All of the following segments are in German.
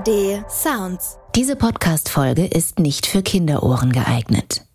ARD Sounds. Diese Podcast-Folge ist nicht für Kinderohren geeignet.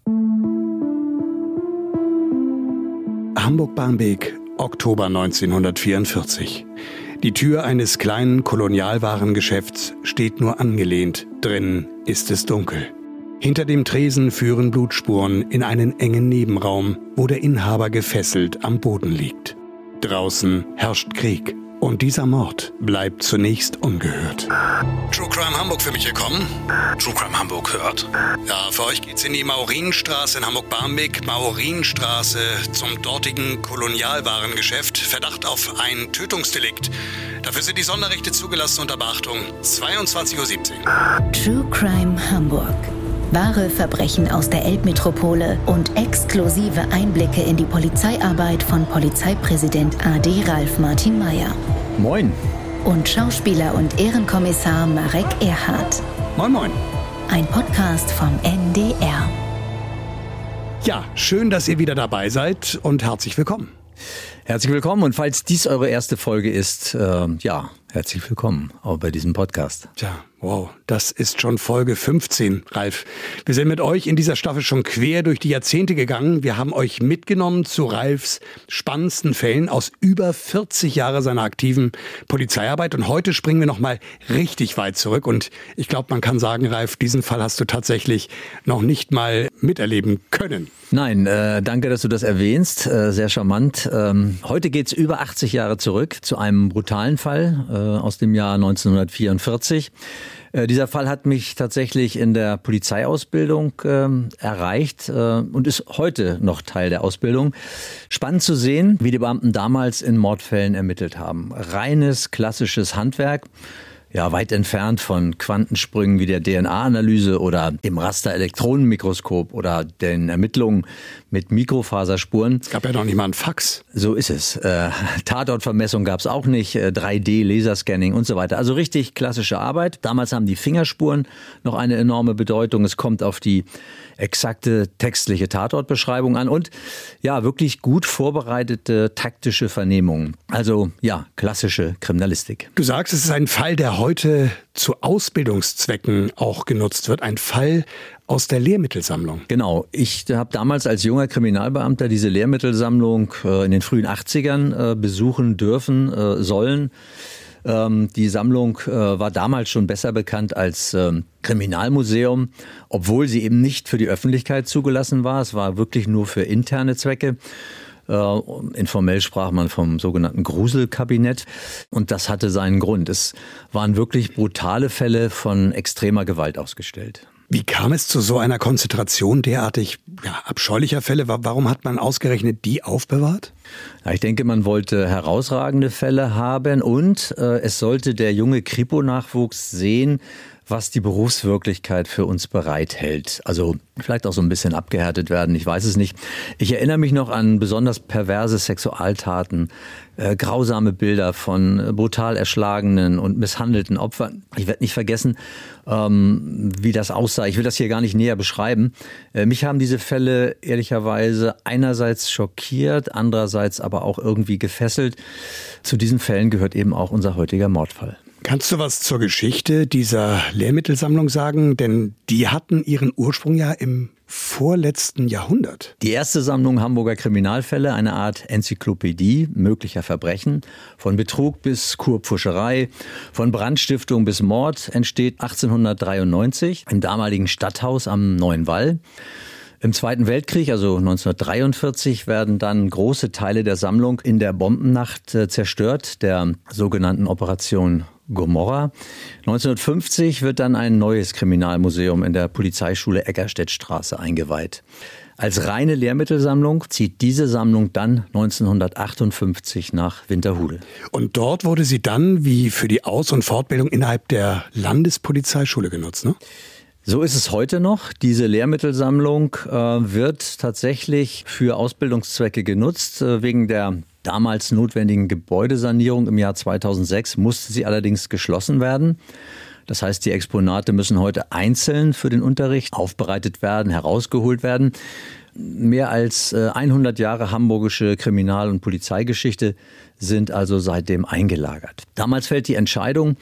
Hamburg-Barmbek, Oktober 1944. Die Tür eines kleinen Kolonialwarengeschäfts steht nur angelehnt, drin ist es dunkel. Hinter dem Tresen führen Blutspuren in einen engen Nebenraum, wo der Inhaber gefesselt am Boden liegt. Draußen herrscht Krieg. Und dieser Mord bleibt zunächst ungehört. True Crime Hamburg für mich gekommen? True Crime Hamburg hört. Ja, für euch geht's in die Maurinstraße in Hamburg-Barmbek. Maurinstraße zum dortigen Kolonialwarengeschäft. Verdacht auf ein Tötungsdelikt. Dafür sind die Sonderrechte zugelassen unter Beachtung. 22:17 Uhr. True Crime Hamburg. Wahre Verbrechen aus der Elbmetropole und exklusive Einblicke in die Polizeiarbeit von Polizeipräsident AD Ralf Martin Mayer. Moin. Und Schauspieler und Ehrenkommissar Marek Erhardt. Moin, moin. Ein Podcast vom NDR. Ja, schön, dass ihr wieder dabei seid und herzlich willkommen. Herzlich willkommen und falls dies eure erste Folge ist, herzlich willkommen auch bei diesem Podcast. Tja, wow, das ist schon Folge 15, Ralf. Wir sind mit euch in dieser Staffel schon quer durch die Jahrzehnte gegangen. Wir haben euch mitgenommen zu Ralfs spannendsten Fällen aus über 40 Jahren seiner aktiven Polizeiarbeit. Und heute springen wir nochmal richtig weit zurück. Und ich glaube, man kann sagen, Ralf, diesen Fall hast du tatsächlich noch nicht mal miterleben können. Nein, danke, dass du das erwähnst. Sehr charmant. Heute geht's über 80 Jahre zurück zu einem brutalen Fall aus dem Jahr 1944. Dieser Fall hat mich tatsächlich in der Polizeiausbildung erreicht und ist heute noch Teil der Ausbildung. Spannend zu sehen, wie die Beamten damals in Mordfällen ermittelt haben. Reines, klassisches Handwerk. Ja, weit entfernt von Quantensprüngen wie der DNA-Analyse oder dem Raster-Elektronenmikroskop oder den Ermittlungen mit Mikrofaserspuren. Es gab ja noch nicht mal ein Fax. So ist es. Tatortvermessung gab es auch nicht, 3D-Laserscanning und so weiter. Also richtig klassische Arbeit. Damals haben die Fingerspuren noch eine enorme Bedeutung. Es kommt auf die exakte textliche Tatortbeschreibung an und ja, wirklich gut vorbereitete taktische Vernehmungen. Also ja, klassische Kriminalistik. Du sagst, es ist ein Fall, der heute zu Ausbildungszwecken auch genutzt wird. Ein Fall aus der Lehrmittelsammlung. Genau. Ich habe damals als junger Kriminalbeamter diese Lehrmittelsammlung in den frühen 80ern besuchen dürfen, sollen. Die Sammlung war damals schon besser bekannt als Kriminalmuseum, obwohl sie eben nicht für die Öffentlichkeit zugelassen war. Es war wirklich nur für interne Zwecke. Informell sprach man vom sogenannten Gruselkabinett und das hatte seinen Grund. Es waren wirklich brutale Fälle von extremer Gewalt ausgestellt. Wie kam es zu so einer Konzentration derartig abscheulicher Fälle? Warum hat man ausgerechnet die aufbewahrt? Ja, ich denke, man wollte herausragende Fälle haben und es sollte der junge Kripo-Nachwuchs sehen, was die Berufswirklichkeit für uns bereithält. Also vielleicht auch so ein bisschen abgehärtet werden, ich weiß es nicht. Ich erinnere mich noch an besonders perverse Sexualtaten, grausame Bilder von brutal erschlagenen und misshandelten Opfern. Ich werde nicht vergessen, wie das aussah. Ich will das hier gar nicht näher beschreiben. Mich haben diese Fälle ehrlicherweise einerseits schockiert, andererseits aber auch irgendwie gefesselt. Zu diesen Fällen gehört eben auch unser heutiger Mordfall. Kannst du was zur Geschichte dieser Lehrmittelsammlung sagen? Denn die hatten ihren Ursprung ja im vorletzten Jahrhundert. Die erste Sammlung Hamburger Kriminalfälle, eine Art Enzyklopädie möglicher Verbrechen, von Betrug bis Kurpfuscherei, von Brandstiftung bis Mord, entsteht 1893 im damaligen Stadthaus am Neuen Wall. Im Zweiten Weltkrieg, also 1943, werden dann große Teile der Sammlung in der Bombennacht zerstört, der sogenannten Operation Gomorra. 1950 wird dann ein neues Kriminalmuseum in der Polizeischule Eckerstedtstraße eingeweiht. Als reine Lehrmittelsammlung zieht diese Sammlung dann 1958 nach Winterhude. Und dort wurde sie dann, wie für die Aus- und Fortbildung, innerhalb der Landespolizeischule genutzt, ne? So ist es heute noch. Diese Lehrmittelsammlung wird tatsächlich für Ausbildungszwecke genutzt. Wegen der damals notwendigen Gebäudesanierung im Jahr 2006 musste sie allerdings geschlossen werden. Das heißt, die Exponate müssen heute einzeln für den Unterricht aufbereitet werden, herausgeholt werden. Mehr als 100 Jahre hamburgische Kriminal- und Polizeigeschichte sind also seitdem eingelagert. Damals fällt die Entscheidung,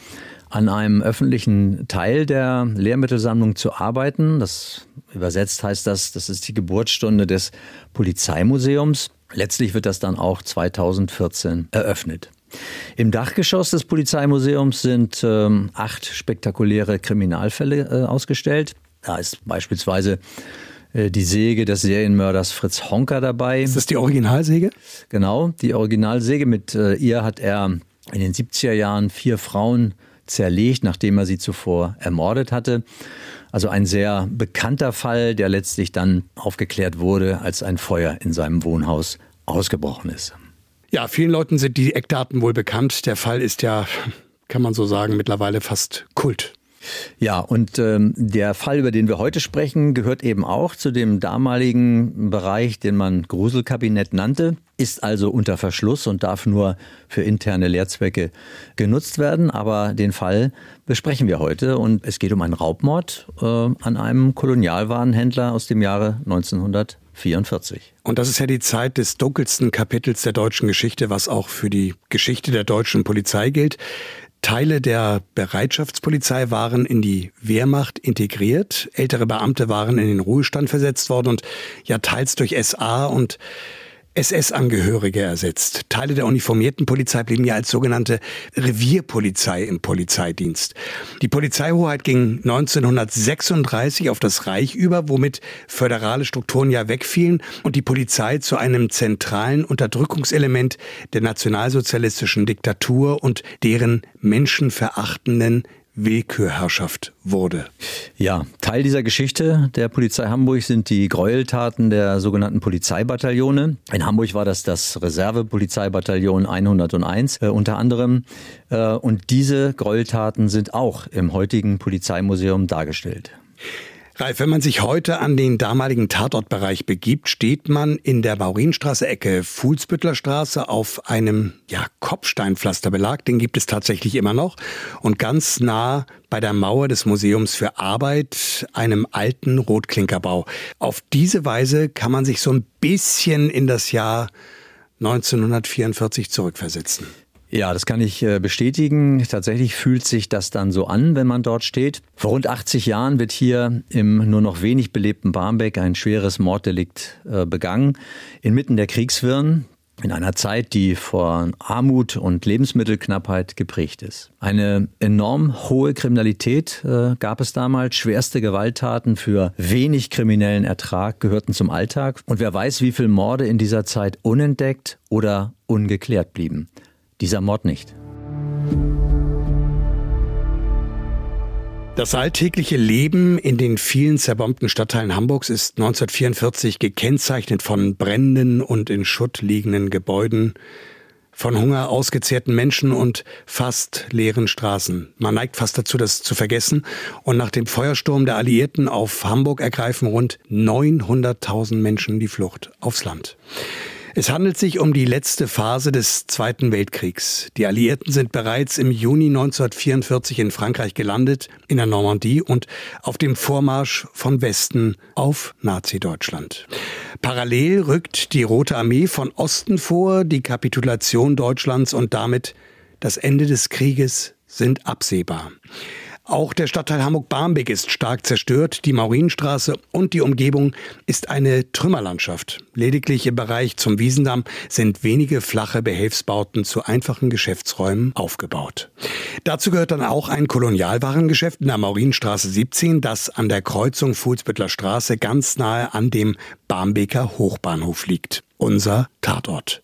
an einem öffentlichen Teil der Lehrmittelsammlung zu arbeiten. Das übersetzt heißt das ist die Geburtsstunde des Polizeimuseums. Letztlich wird das dann auch 2014 eröffnet. Im Dachgeschoss des Polizeimuseums sind 8 spektakuläre Kriminalfälle ausgestellt. Da ist beispielsweise die Säge des Serienmörders Fritz Honka dabei. Ist das die Originalsäge? Genau, die Originalsäge. Mit ihr hat er in den 70er Jahren 4 Frauen zerlegt, nachdem er sie zuvor ermordet hatte. Also ein sehr bekannter Fall, der letztlich dann aufgeklärt wurde, als ein Feuer in seinem Wohnhaus ausgebrochen ist. Ja, vielen Leuten sind die Eckdaten wohl bekannt. Der Fall ist ja, kann man so sagen, mittlerweile fast Kult. Ja, und der Fall, über den wir heute sprechen, gehört eben auch zu dem damaligen Bereich, den man Gruselkabinett nannte, ist also unter Verschluss und darf nur für interne Lehrzwecke genutzt werden. Aber den Fall besprechen wir heute und es geht um einen Raubmord an einem Kolonialwarenhändler aus dem Jahre 1944. Und das ist ja die Zeit des dunkelsten Kapitels der deutschen Geschichte, was auch für die Geschichte der deutschen Polizei gilt. Teile der Bereitschaftspolizei waren in die Wehrmacht integriert. Ältere Beamte waren in den Ruhestand versetzt worden und ja teils durch SA und SS-Angehörige ersetzt. Teile der uniformierten Polizei blieben ja als sogenannte Revierpolizei im Polizeidienst. Die Polizeihoheit ging 1936 auf das Reich über, womit föderale Strukturen ja wegfielen und die Polizei zu einem zentralen Unterdrückungselement der nationalsozialistischen Diktatur und deren menschenverachtenden Willkürherrschaft wurde. Ja, Teil dieser Geschichte der Polizei Hamburg sind die Gräueltaten der sogenannten Polizeibataillone. In Hamburg war das Reserve-Polizeibataillon 101 unter anderem. Und diese Gräueltaten sind auch im heutigen Polizeimuseum dargestellt. Ralf, wenn man sich heute an den damaligen Tatortbereich begibt, steht man in der Maurinstraße Ecke Fuhlsbüttler Straße auf einem Kopfsteinpflasterbelag. Den gibt es tatsächlich immer noch. Und ganz nah bei der Mauer des Museums für Arbeit, einem alten Rotklinkerbau. Auf diese Weise kann man sich so ein bisschen in das Jahr 1944 zurückversetzen. Ja, das kann ich bestätigen. Tatsächlich fühlt sich das dann so an, wenn man dort steht. Vor rund 80 Jahren wird hier im nur noch wenig belebten Barmbek ein schweres Morddelikt begangen, inmitten der Kriegswirren, in einer Zeit, die von Armut und Lebensmittelknappheit geprägt ist. Eine enorm hohe Kriminalität gab es damals. Schwerste Gewalttaten für wenig kriminellen Ertrag gehörten zum Alltag. Und wer weiß, wie viele Morde in dieser Zeit unentdeckt oder ungeklärt blieben. Dieser Mord nicht. Das alltägliche Leben in den vielen zerbombten Stadtteilen Hamburgs ist 1944 gekennzeichnet von brennenden und in Schutt liegenden Gebäuden, von Hunger ausgezehrten Menschen und fast leeren Straßen. Man neigt fast dazu, das zu vergessen. Und nach dem Feuersturm der Alliierten auf Hamburg ergreifen rund 900.000 Menschen die Flucht aufs Land. Es handelt sich um die letzte Phase des Zweiten Weltkriegs. Die Alliierten sind bereits im Juni 1944 in Frankreich gelandet, in der Normandie und auf dem Vormarsch von Westen auf Nazi-Deutschland. Parallel rückt die Rote Armee von Osten vor. Die Kapitulation Deutschlands und damit das Ende des Krieges sind absehbar. Auch der Stadtteil Hamburg-Barmbek ist stark zerstört. Die Maurinstraße und die Umgebung ist eine Trümmerlandschaft. Lediglich im Bereich zum Wiesendamm sind wenige flache Behelfsbauten zu einfachen Geschäftsräumen aufgebaut. Dazu gehört dann auch ein Kolonialwarengeschäft in der Maurinstraße 17, das an der Kreuzung Fuhlsbüttler Straße ganz nahe an dem Barmbeker Hochbahnhof liegt. Unser Tatort.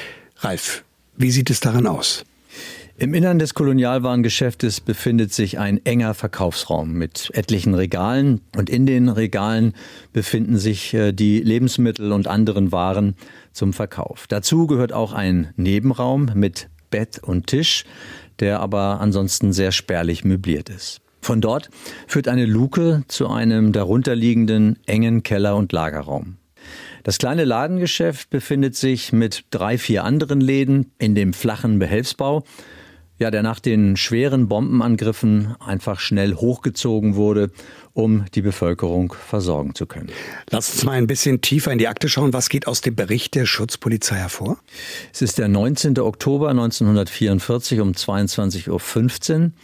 Ralf, wie sieht es darin aus? Im Innern des Kolonialwarengeschäftes befindet sich ein enger Verkaufsraum mit etlichen Regalen und in den Regalen befinden sich die Lebensmittel und anderen Waren zum Verkauf. Dazu gehört auch ein Nebenraum mit Bett und Tisch, der aber ansonsten sehr spärlich möbliert ist. Von dort führt eine Luke zu einem darunterliegenden engen Keller- und Lagerraum. Das kleine Ladengeschäft befindet sich mit 3-4 anderen Läden in dem flachen Behelfsbau, der nach den schweren Bombenangriffen einfach schnell hochgezogen wurde, um die Bevölkerung versorgen zu können. Lass uns mal ein bisschen tiefer in die Akte schauen. Was geht aus dem Bericht der Schutzpolizei hervor? Es ist der 19. Oktober 1944 um 22:15 Uhr.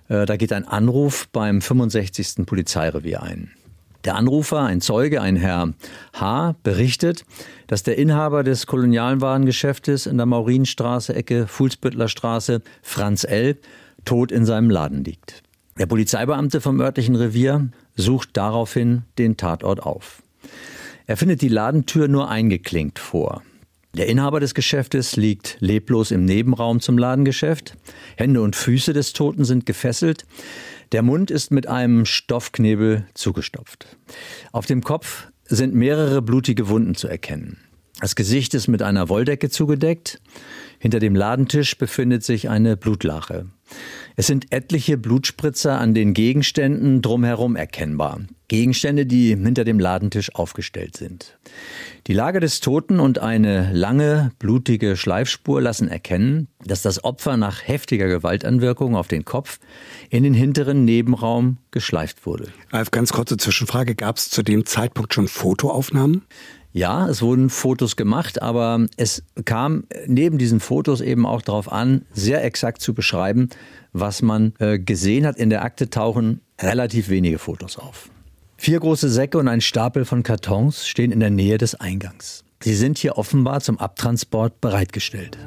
Da geht ein Anruf beim 65. Polizeirevier ein. Der Anrufer, ein Zeuge, ein Herr H., berichtet, dass der Inhaber des Kolonialwarengeschäftes in der Maurienstraße, Ecke Fuhlsbüttler Straße, Franz L., tot in seinem Laden liegt. Der Polizeibeamte vom örtlichen Revier sucht daraufhin den Tatort auf. Er findet die Ladentür nur eingeklinkt vor. Der Inhaber des Geschäftes liegt leblos im Nebenraum zum Ladengeschäft. Hände und Füße des Toten sind gefesselt. Der Mund ist mit einem Stoffknebel zugestopft. Auf dem Kopf sind mehrere blutige Wunden zu erkennen. Das Gesicht ist mit einer Wolldecke zugedeckt. Hinter dem Ladentisch befindet sich eine Blutlache. Es sind etliche Blutspritzer an den Gegenständen drumherum erkennbar. Gegenstände, die hinter dem Ladentisch aufgestellt sind. Die Lage des Toten und eine lange, blutige Schleifspur lassen erkennen, dass das Opfer nach heftiger Gewaltanwirkung auf den Kopf in den hinteren Nebenraum geschleift wurde. Ralf, ganz kurze Zwischenfrage. Gab es zu dem Zeitpunkt schon Fotoaufnahmen? Ja, es wurden Fotos gemacht, aber es kam neben diesen Fotos eben auch darauf an, sehr exakt zu beschreiben, was man gesehen hat. In der Akte tauchen relativ wenige Fotos auf. 4 große Säcke und ein Stapel von Kartons stehen in der Nähe des Eingangs. Sie sind hier offenbar zum Abtransport bereitgestellt.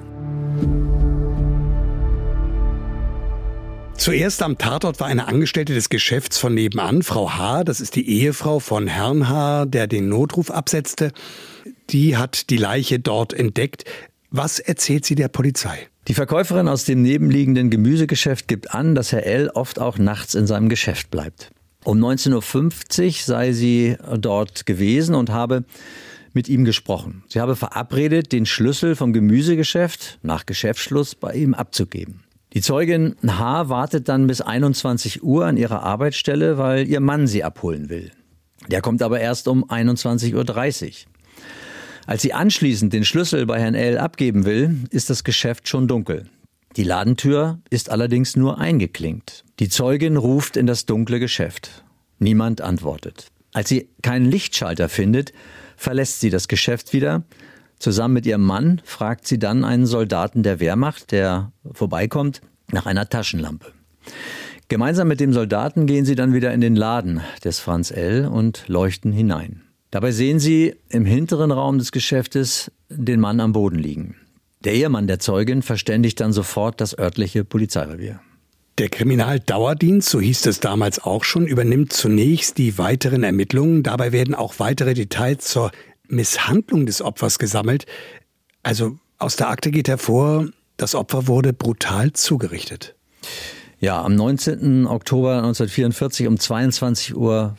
Zuerst am Tatort war eine Angestellte des Geschäfts von nebenan, Frau H., das ist die Ehefrau von Herrn H., der den Notruf absetzte. Die hat die Leiche dort entdeckt. Was erzählt sie der Polizei? Die Verkäuferin aus dem nebenliegenden Gemüsegeschäft gibt an, dass Herr L. oft auch nachts in seinem Geschäft bleibt. Um 19.50 Uhr sei sie dort gewesen und habe mit ihm gesprochen. Sie habe verabredet, den Schlüssel vom Gemüsegeschäft nach Geschäftsschluss bei ihm abzugeben. Die Zeugin H. wartet dann bis 21 Uhr an ihrer Arbeitsstelle, weil ihr Mann sie abholen will. Der kommt aber erst um 21.30 Uhr. Als sie anschließend den Schlüssel bei Herrn L. abgeben will, ist das Geschäft schon dunkel. Die Ladentür ist allerdings nur eingeklinkt. Die Zeugin ruft in das dunkle Geschäft. Niemand antwortet. Als sie keinen Lichtschalter findet, verlässt sie das Geschäft wieder. Zusammen mit ihrem Mann fragt sie dann einen Soldaten der Wehrmacht, der vorbeikommt, nach einer Taschenlampe. Gemeinsam mit dem Soldaten gehen sie dann wieder in den Laden des Franz L. und leuchten hinein. Dabei sehen sie im hinteren Raum des Geschäftes den Mann am Boden liegen. Der Ehemann der Zeugin verständigt dann sofort das örtliche Polizeirevier. Der Kriminaldauerdienst, so hieß es damals auch schon, übernimmt zunächst die weiteren Ermittlungen. Dabei werden auch weitere Details zur Misshandlung des Opfers gesammelt. Also aus der Akte geht hervor, das Opfer wurde brutal zugerichtet. Ja, am 19. Oktober 1944 um 22.35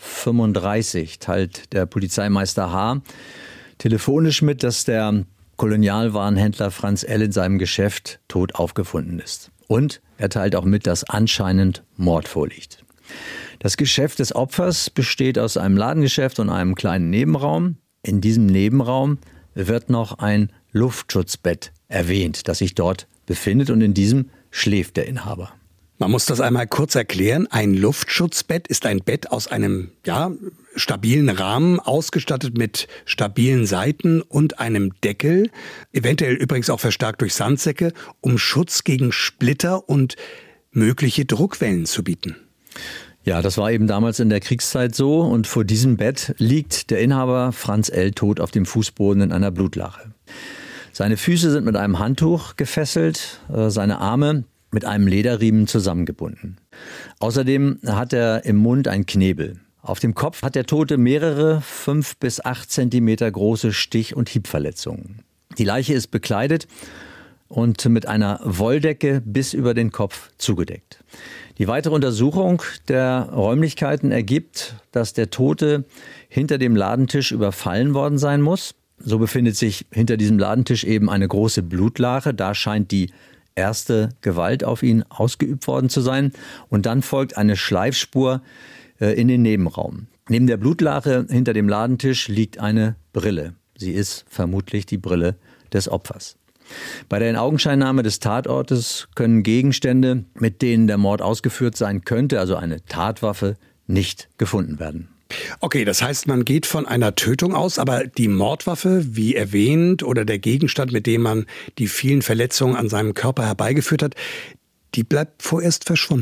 Uhr teilt der Polizeimeister H. telefonisch mit, dass der Kolonialwarenhändler Franz L. in seinem Geschäft tot aufgefunden ist. Und er teilt auch mit, dass anscheinend Mord vorliegt. Das Geschäft des Opfers besteht aus einem Ladengeschäft und einem kleinen Nebenraum. In diesem Nebenraum wird noch ein Luftschutzbett erwähnt, das sich dort befindet, und in diesem schläft der Inhaber. Man muss das einmal kurz erklären. Ein Luftschutzbett ist ein Bett aus einem stabilen Rahmen, ausgestattet mit stabilen Seiten und einem Deckel, eventuell übrigens auch verstärkt durch Sandsäcke, um Schutz gegen Splitter und mögliche Druckwellen zu bieten. Ja, das war eben damals in der Kriegszeit so, und vor diesem Bett liegt der Inhaber Franz L. tot auf dem Fußboden in einer Blutlache. Seine Füße sind mit einem Handtuch gefesselt, seine Arme mit einem Lederriemen zusammengebunden. Außerdem hat er im Mund einen Knebel. Auf dem Kopf hat der Tote mehrere 5 bis 8 Zentimeter große Stich- und Hiebverletzungen. Die Leiche ist bekleidet und mit einer Wolldecke bis über den Kopf zugedeckt. Die weitere Untersuchung der Räumlichkeiten ergibt, dass der Tote hinter dem Ladentisch überfallen worden sein muss. So befindet sich hinter diesem Ladentisch eben eine große Blutlache. Da scheint die erste Gewalt auf ihn ausgeübt worden zu sein. Und dann folgt eine Schleifspur in den Nebenraum. Neben der Blutlache hinter dem Ladentisch liegt eine Brille. Sie ist vermutlich die Brille des Opfers. Bei der Inaugenscheinnahme des Tatortes können Gegenstände, mit denen der Mord ausgeführt sein könnte, also eine Tatwaffe, nicht gefunden werden. Okay, das heißt, man geht von einer Tötung aus, aber die Mordwaffe, wie erwähnt, oder der Gegenstand, mit dem man die vielen Verletzungen an seinem Körper herbeigeführt hat, die bleibt vorerst verschwunden.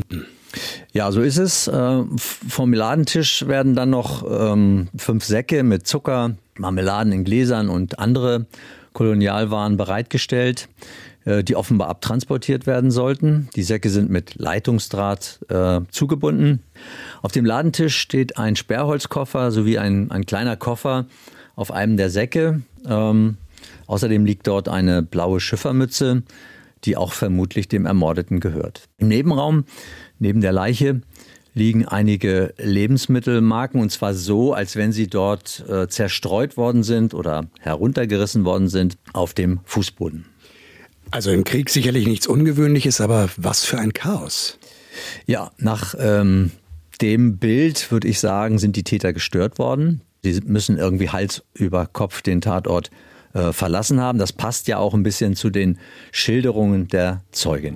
Ja, so ist es. Vom Ladentisch werden dann noch 5 Säcke mit Zucker, Marmeladen in Gläsern und andere Kolonialwaren bereitgestellt, die offenbar abtransportiert werden sollten. Die Säcke sind mit Leitungsdraht zugebunden. Auf dem Ladentisch steht ein Sperrholzkoffer sowie ein kleiner Koffer auf einem der Säcke. Außerdem liegt dort eine blaue Schiffermütze, die auch vermutlich dem Ermordeten gehört. Im Nebenraum, neben der Leiche, liegen einige Lebensmittelmarken, und zwar so, als wenn sie dort zerstreut worden sind oder heruntergerissen worden sind auf dem Fußboden. Also im Krieg sicherlich nichts Ungewöhnliches, aber was für ein Chaos. Ja, nach dem Bild würde ich sagen, sind die Täter gestört worden. Sie müssen irgendwie Hals über Kopf den Tatort verlassen haben. Das passt ja auch ein bisschen zu den Schilderungen der Zeugin.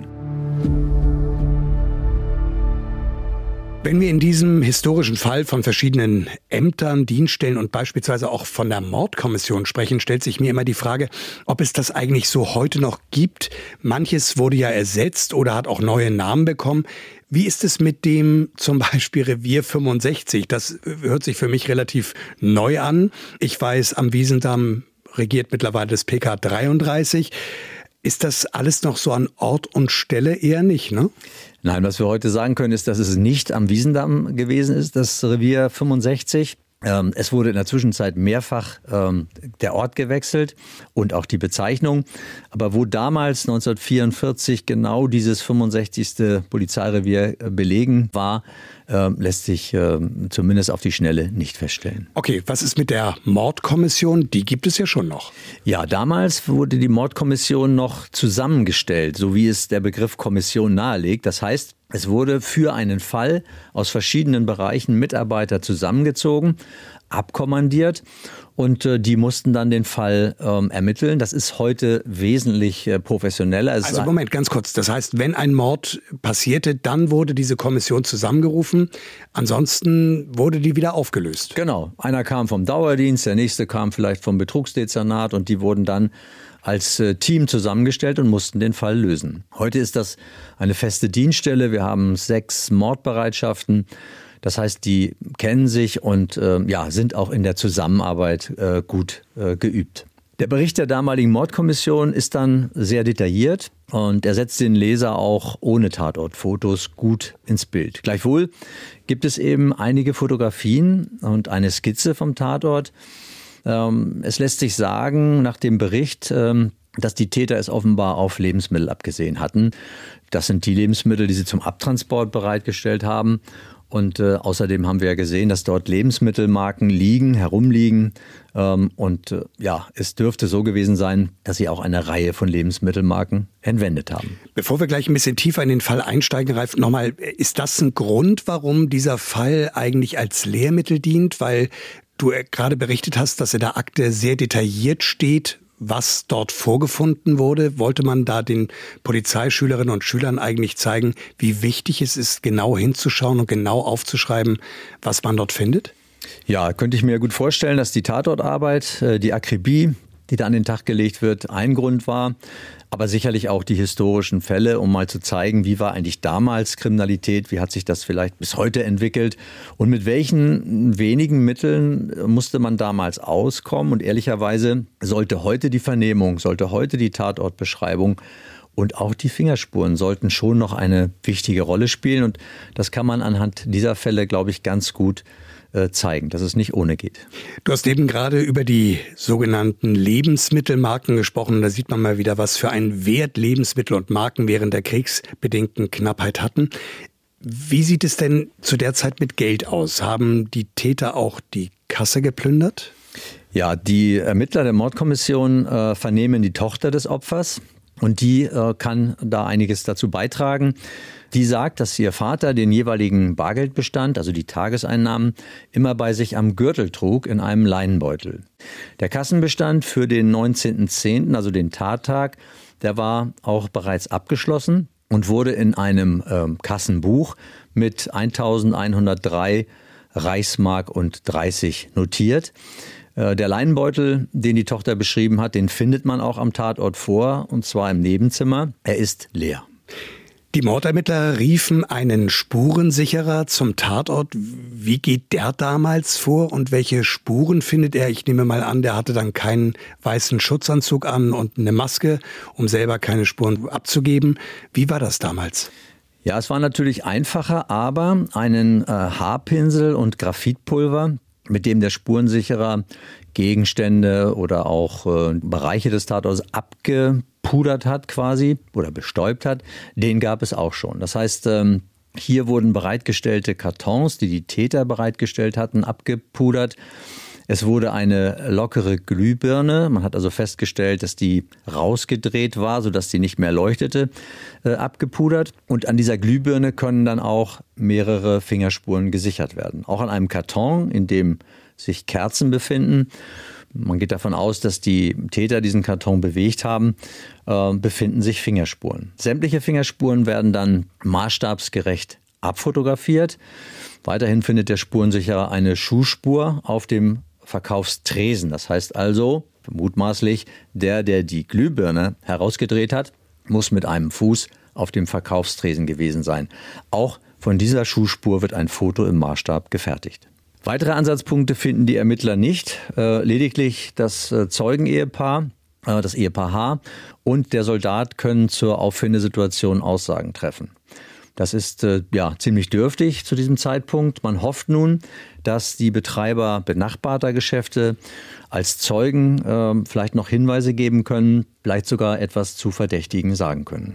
Wenn wir in diesem historischen Fall von verschiedenen Ämtern, Dienststellen und beispielsweise auch von der Mordkommission sprechen, stellt sich mir immer die Frage, ob es das eigentlich so heute noch gibt. Manches wurde ja ersetzt oder hat auch neue Namen bekommen. Wie ist es mit dem zum Beispiel Revier 65? Das hört sich für mich relativ neu an. Ich weiß, am Wiesendamm regiert mittlerweile das PK 33. Ist das alles noch so an Ort und Stelle? Eher nicht, ne? Nein, was wir heute sagen können, ist, dass es nicht am Wiesendamm gewesen ist, das Revier 65. Es wurde in der Zwischenzeit mehrfach der Ort gewechselt und auch die Bezeichnung. Aber wo damals 1944 genau dieses 65. Polizeirevier belegen war, lässt sich zumindest auf die Schnelle nicht feststellen. Okay, was ist mit der Mordkommission? Die gibt es ja schon noch. Ja, damals wurde die Mordkommission noch zusammengestellt, so wie es der Begriff Kommission nahelegt. Das heißt, es wurde für einen Fall aus verschiedenen Bereichen Mitarbeiter zusammengezogen, abkommandiert und die mussten dann den Fall ermitteln. Das ist heute wesentlich professioneller. Also Moment, ganz kurz. Das heißt, wenn ein Mord passierte, dann wurde diese Kommission zusammengerufen. Ansonsten wurde die wieder aufgelöst. Genau. Einer kam vom Dauerdienst, der nächste kam vielleicht vom Betrugsdezernat und die wurden dann als Team zusammengestellt und mussten den Fall lösen. Heute ist das eine feste Dienststelle. Wir haben 6 Mordbereitschaften. Das heißt, die kennen sich und sind auch in der Zusammenarbeit gut geübt. Der Bericht der damaligen Mordkommission ist dann sehr detailliert und er setzt den Leser auch ohne Tatortfotos gut ins Bild. Gleichwohl gibt es eben einige Fotografien und eine Skizze vom Tatort. Es lässt sich sagen, nach dem Bericht, dass die Täter es offenbar auf Lebensmittel abgesehen hatten. Das sind die Lebensmittel, die sie zum Abtransport bereitgestellt haben. Und außerdem haben wir ja gesehen, dass dort Lebensmittelmarken herumliegen. Es dürfte so gewesen sein, dass sie auch eine Reihe von Lebensmittelmarken entwendet haben. Bevor wir gleich ein bisschen tiefer in den Fall einsteigen, Ralf, nochmal, ist das ein Grund, warum dieser Fall eigentlich als Lehrmittel dient? Weil du gerade berichtet hast, dass in der Akte sehr detailliert steht, was dort vorgefunden wurde. Wollte man da den Polizeischülerinnen und Schülern eigentlich zeigen, wie wichtig es ist, genau hinzuschauen und genau aufzuschreiben, was man dort findet? Ja, könnte ich mir gut vorstellen, dass die Tatortarbeit, die Akribie, die da an den Tag gelegt wird, ein Grund war. Aber sicherlich auch die historischen Fälle, um mal zu zeigen, wie war eigentlich damals Kriminalität, wie hat sich das vielleicht bis heute entwickelt und mit welchen wenigen Mitteln musste man damals auskommen. Und ehrlicherweise sollte heute die Vernehmung, sollte heute die Tatortbeschreibung und auch die Fingerspuren sollten schon noch eine wichtige Rolle spielen. Und das kann man anhand dieser Fälle, glaube ich, ganz gut zeigen, dass es nicht ohne geht. Du hast eben gerade über die sogenannten Lebensmittelmarken gesprochen. Da sieht man mal wieder, was für einen Wert Lebensmittel und Marken während der kriegsbedingten Knappheit hatten. Wie sieht es denn zu der Zeit mit Geld aus? Haben die Täter auch die Kasse geplündert? Ja, die Ermittler der Mordkommission vernehmen die Tochter des Opfers. Und die kann da einiges dazu beitragen. Die sagt, dass ihr Vater den jeweiligen Bargeldbestand, also die Tageseinnahmen, immer bei sich am Gürtel trug in einem Leinenbeutel. Der Kassenbestand für den 19.10., also den Tattag, der war auch bereits abgeschlossen und wurde in einem Kassenbuch mit 1.103 Reichsmark und 30 notiert. Der Leinenbeutel, den die Tochter beschrieben hat, den findet man auch am Tatort vor, und zwar im Nebenzimmer. Er ist leer. Die Mordermittler riefen einen Spurensicherer zum Tatort. Wie geht der damals vor und welche Spuren findet er? Ich nehme mal an, der hatte dann keinen weißen Schutzanzug an und eine Maske, um selber keine Spuren abzugeben. Wie war das damals? Ja, es war natürlich einfacher, aber einen Haarpinsel und Graphitpulver, mit dem der Spurensicherer Gegenstände oder auch Bereiche des Tatorts abgepudert hat quasi oder bestäubt hat, den gab es auch schon. Das heißt, hier wurden bereitgestellte Kartons, die Täter bereitgestellt hatten, abgepudert. Es wurde eine lockere Glühbirne, man hat also festgestellt, dass die rausgedreht war, sodass die nicht mehr leuchtete, abgepudert. Und an dieser Glühbirne können dann auch mehrere Fingerspuren gesichert werden. Auch an einem Karton, in dem sich Kerzen befinden. Man geht davon aus, dass die Täter diesen Karton bewegt haben, befinden sich Fingerspuren. Sämtliche Fingerspuren werden dann maßstabsgerecht abfotografiert. Weiterhin findet der Spurensicherer eine Schuhspur auf dem Verkaufstresen. Das heißt also, mutmaßlich, der die Glühbirne herausgedreht hat, muss mit einem Fuß auf dem Verkaufstresen gewesen sein. Auch von dieser Schuhspur wird ein Foto im Maßstab gefertigt. Weitere Ansatzpunkte finden die Ermittler nicht, lediglich das Zeugenehepaar, das Ehepaar H. und der Soldat können zur Auffindesituation Aussagen treffen. Das ist ziemlich dürftig zu diesem Zeitpunkt. Man hofft nun, dass die Betreiber benachbarter Geschäfte als Zeugen vielleicht noch Hinweise geben können, vielleicht sogar etwas zu Verdächtigen sagen können.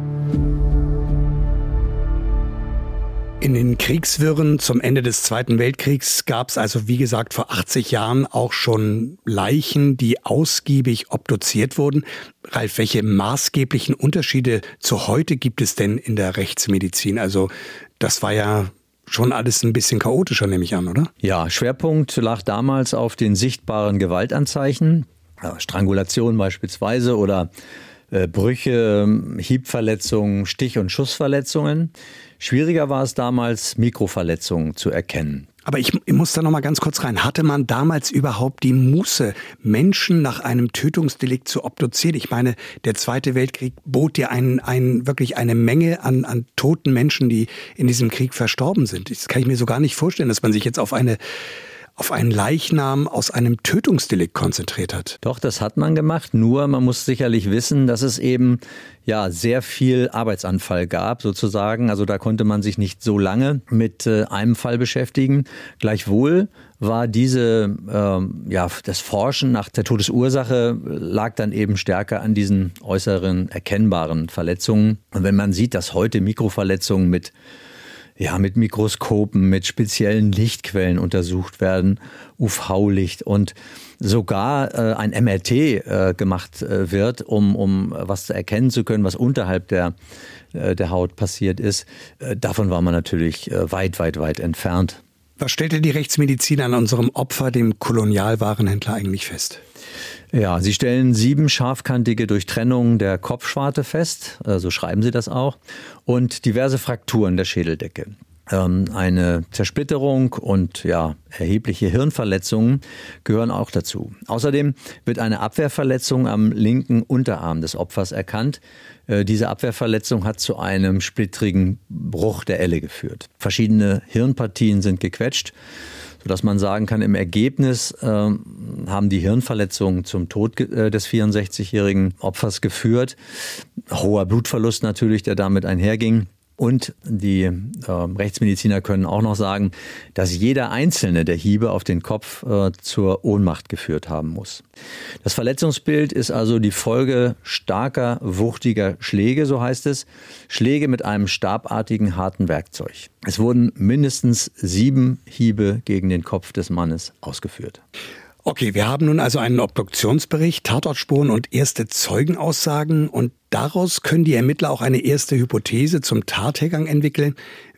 In den Kriegswirren zum Ende des Zweiten Weltkriegs gab es also, wie gesagt, vor 80 Jahren auch schon Leichen, die ausgiebig obduziert wurden. Ralf, welche maßgeblichen Unterschiede zu heute gibt es denn in der Rechtsmedizin? Also das war ja schon alles ein bisschen chaotischer, nehme ich an, oder? Ja, Schwerpunkt lag damals auf den sichtbaren Gewaltanzeichen, Strangulation beispielsweise oder Brüche, Hiebverletzungen, Stich- und Schussverletzungen. Schwieriger war es damals, Mikroverletzungen zu erkennen. Aber ich muss da noch mal ganz kurz rein. Hatte man damals überhaupt die Muße, Menschen nach einem Tötungsdelikt zu obduzieren? Ich meine, der Zweite Weltkrieg bot ja wirklich eine Menge an toten Menschen, die in diesem Krieg verstorben sind. Das kann ich mir so gar nicht vorstellen, dass man sich jetzt auf einen Leichnam aus einem Tötungsdelikt konzentriert hat. Doch, das hat man gemacht. Nur man muss sicherlich wissen, dass es eben sehr viel Arbeitsanfall gab sozusagen. Also da konnte man sich nicht so lange mit einem Fall beschäftigen. Gleichwohl war das Forschen nach der Todesursache lag dann eben stärker an diesen äußeren erkennbaren Verletzungen. Und wenn man sieht, dass heute Mikroverletzungen mit Mikroskopen, mit speziellen Lichtquellen untersucht werden, UV-Licht und sogar ein MRT gemacht wird, um was zu erkennen zu können, was unterhalb der Haut passiert ist. Davon war man natürlich weit, weit, weit entfernt. Was stellte die Rechtsmedizin an unserem Opfer, dem Kolonialwarenhändler, eigentlich fest? Ja, sie stellen 7 scharfkantige Durchtrennungen der Kopfschwarte fest, so schreiben sie das auch, und diverse Frakturen der Schädeldecke. Eine Zersplitterung und erhebliche Hirnverletzungen gehören auch dazu. Außerdem wird eine Abwehrverletzung am linken Unterarm des Opfers erkannt. Diese Abwehrverletzung hat zu einem splittrigen Bruch der Elle geführt. Verschiedene Hirnpartien sind gequetscht, sodass man sagen kann, im Ergebnis haben die Hirnverletzungen zum Tod des 64-jährigen Opfers geführt. Hoher Blutverlust natürlich, der damit einherging. Und die Rechtsmediziner können auch noch sagen, dass jeder einzelne der Hiebe auf den Kopf zur Ohnmacht geführt haben muss. Das Verletzungsbild ist also die Folge starker, wuchtiger Schläge, so heißt es. Schläge mit einem stabartigen, harten Werkzeug. Es wurden mindestens 7 Hiebe gegen den Kopf des Mannes ausgeführt. Okay, wir haben nun also einen Obduktionsbericht, Tatortspuren und erste Zeugenaussagen und daraus können die Ermittler auch eine erste Hypothese zum Tathergang entwickeln.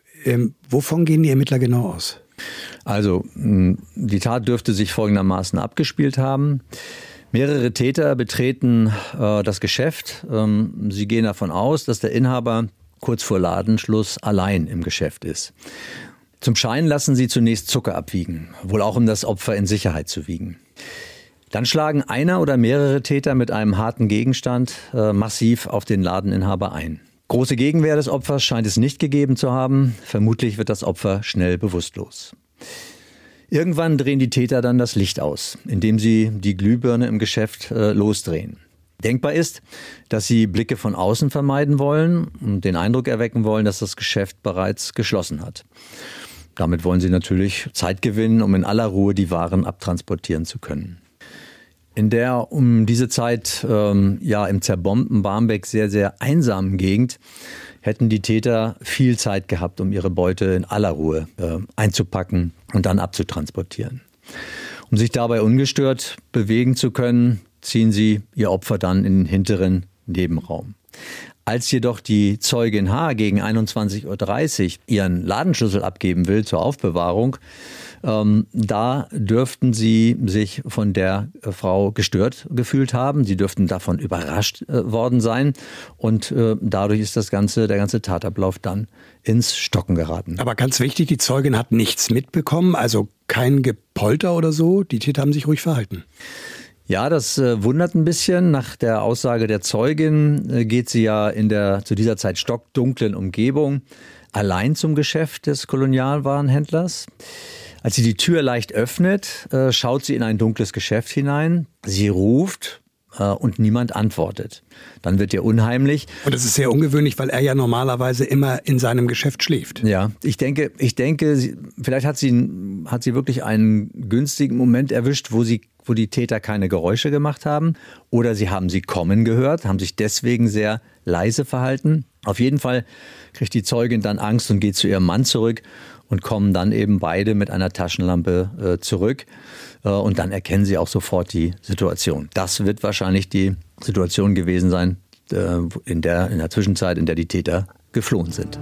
Wovon gehen die Ermittler genau aus? Also, die Tat dürfte sich folgendermaßen abgespielt haben. Mehrere Täter betreten das Geschäft. Sie gehen davon aus, dass der Inhaber kurz vor Ladenschluss allein im Geschäft ist. Zum Schein lassen sie zunächst Zucker abwiegen, wohl auch um das Opfer in Sicherheit zu wiegen. Dann schlagen einer oder mehrere Täter mit einem harten Gegenstand massiv auf den Ladeninhaber ein. Große Gegenwehr des Opfers scheint es nicht gegeben zu haben. Vermutlich wird das Opfer schnell bewusstlos. Irgendwann drehen die Täter dann das Licht aus, indem sie die Glühbirne im Geschäft losdrehen. Denkbar ist, dass sie Blicke von außen vermeiden wollen und den Eindruck erwecken wollen, dass das Geschäft bereits geschlossen hat. Damit wollen sie natürlich Zeit gewinnen, um in aller Ruhe die Waren abtransportieren zu können. In der um diese Zeit im zerbombten Barmbek sehr, sehr einsamen Gegend hätten die Täter viel Zeit gehabt, um ihre Beute in aller Ruhe einzupacken und dann abzutransportieren. Um sich dabei ungestört bewegen zu können, ziehen sie ihr Opfer dann in den hinteren Nebenraum. Als jedoch die Zeugin H. gegen 21:30 Uhr ihren Ladenschlüssel abgeben will zur Aufbewahrung, da dürften sie sich von der Frau gestört gefühlt haben. Sie dürften davon überrascht worden sein. Und dadurch ist der ganze Tatablauf dann ins Stocken geraten. Aber ganz wichtig, die Zeugin hat nichts mitbekommen, also kein Gepolter oder so. Die Täter haben sich ruhig verhalten. Ja, das wundert ein bisschen. Nach der Aussage der Zeugin geht sie ja zu dieser Zeit stockdunklen Umgebung allein zum Geschäft des Kolonialwarenhändlers. Als sie die Tür leicht öffnet, schaut sie in ein dunkles Geschäft hinein. Sie ruft und niemand antwortet. Dann wird ihr unheimlich. Und das ist sehr ungewöhnlich, weil er ja normalerweise immer in seinem Geschäft schläft. Ja, ich denke, vielleicht hat sie wirklich einen günstigen Moment erwischt, wo die Täter keine Geräusche gemacht haben. Oder sie haben sie kommen gehört, haben sich deswegen sehr leise verhalten. Auf jeden Fall kriegt die Zeugin dann Angst und geht zu ihrem Mann zurück und kommen dann eben beide mit einer Taschenlampe zurück. Und dann erkennen sie auch sofort die Situation. Das wird wahrscheinlich die Situation gewesen sein, in der Zwischenzeit, in der die Täter geflohen sind.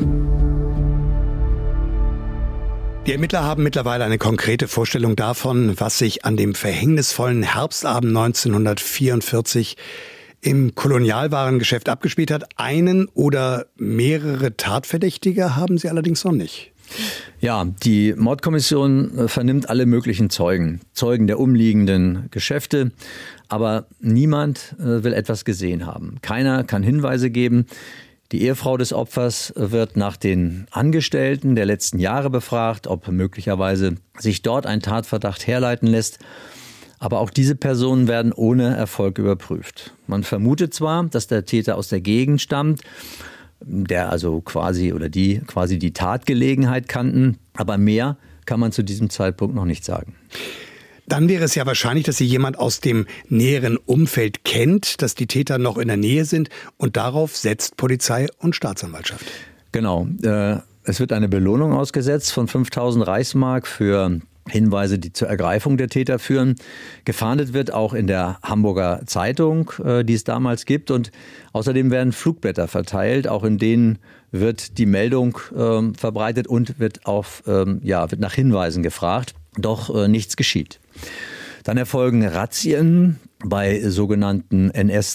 Die Ermittler haben mittlerweile eine konkrete Vorstellung davon, was sich an dem verhängnisvollen Herbstabend 1944 im Kolonialwarengeschäft abgespielt hat. Einen oder mehrere Tatverdächtige haben sie allerdings noch nicht. Ja, die Mordkommission vernimmt alle möglichen Zeugen der umliegenden Geschäfte, aber niemand will etwas gesehen haben. Keiner kann Hinweise geben. Die Ehefrau des Opfers wird nach den Angestellten der letzten Jahre befragt, ob möglicherweise sich dort ein Tatverdacht herleiten lässt. Aber auch diese Personen werden ohne Erfolg überprüft. Man vermutet zwar, dass der Täter aus der Gegend stammt, der also quasi die Tatgelegenheit kannten, aber mehr kann man zu diesem Zeitpunkt noch nicht sagen. Dann wäre es ja wahrscheinlich, dass sie jemand aus dem näheren Umfeld kennt, dass die Täter noch in der Nähe sind und darauf setzt Polizei und Staatsanwaltschaft. Genau. Es wird eine Belohnung ausgesetzt von 5.000 Reichsmark für Hinweise, die zur Ergreifung der Täter führen. Gefahndet wird auch in der Hamburger Zeitung, die es damals gibt. Und außerdem werden Flugblätter verteilt, auch in denen wird die Meldung verbreitet und wird nach Hinweisen gefragt. Doch nichts geschieht. Dann erfolgen Razzien bei sogenannten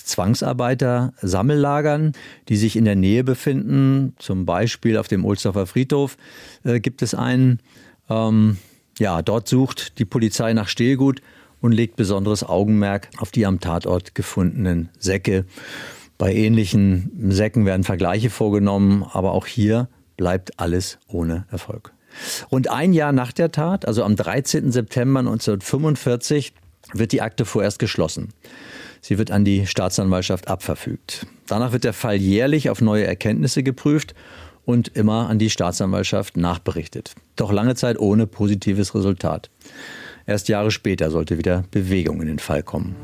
NS-Zwangsarbeiter-Sammellagern, die sich in der Nähe befinden. Zum Beispiel auf dem Ohlsdorfer Friedhof gibt es einen. Dort sucht die Polizei nach Stehlgut und legt besonderes Augenmerk auf die am Tatort gefundenen Säcke. Bei ähnlichen Säcken werden Vergleiche vorgenommen, aber auch hier bleibt alles ohne Erfolg. Rund ein Jahr nach der Tat, also am 13. September 1945, wird die Akte vorerst geschlossen. Sie wird an die Staatsanwaltschaft abverfügt. Danach wird der Fall jährlich auf neue Erkenntnisse geprüft und immer an die Staatsanwaltschaft nachberichtet. Doch lange Zeit ohne positives Resultat. Erst Jahre später sollte wieder Bewegung in den Fall kommen.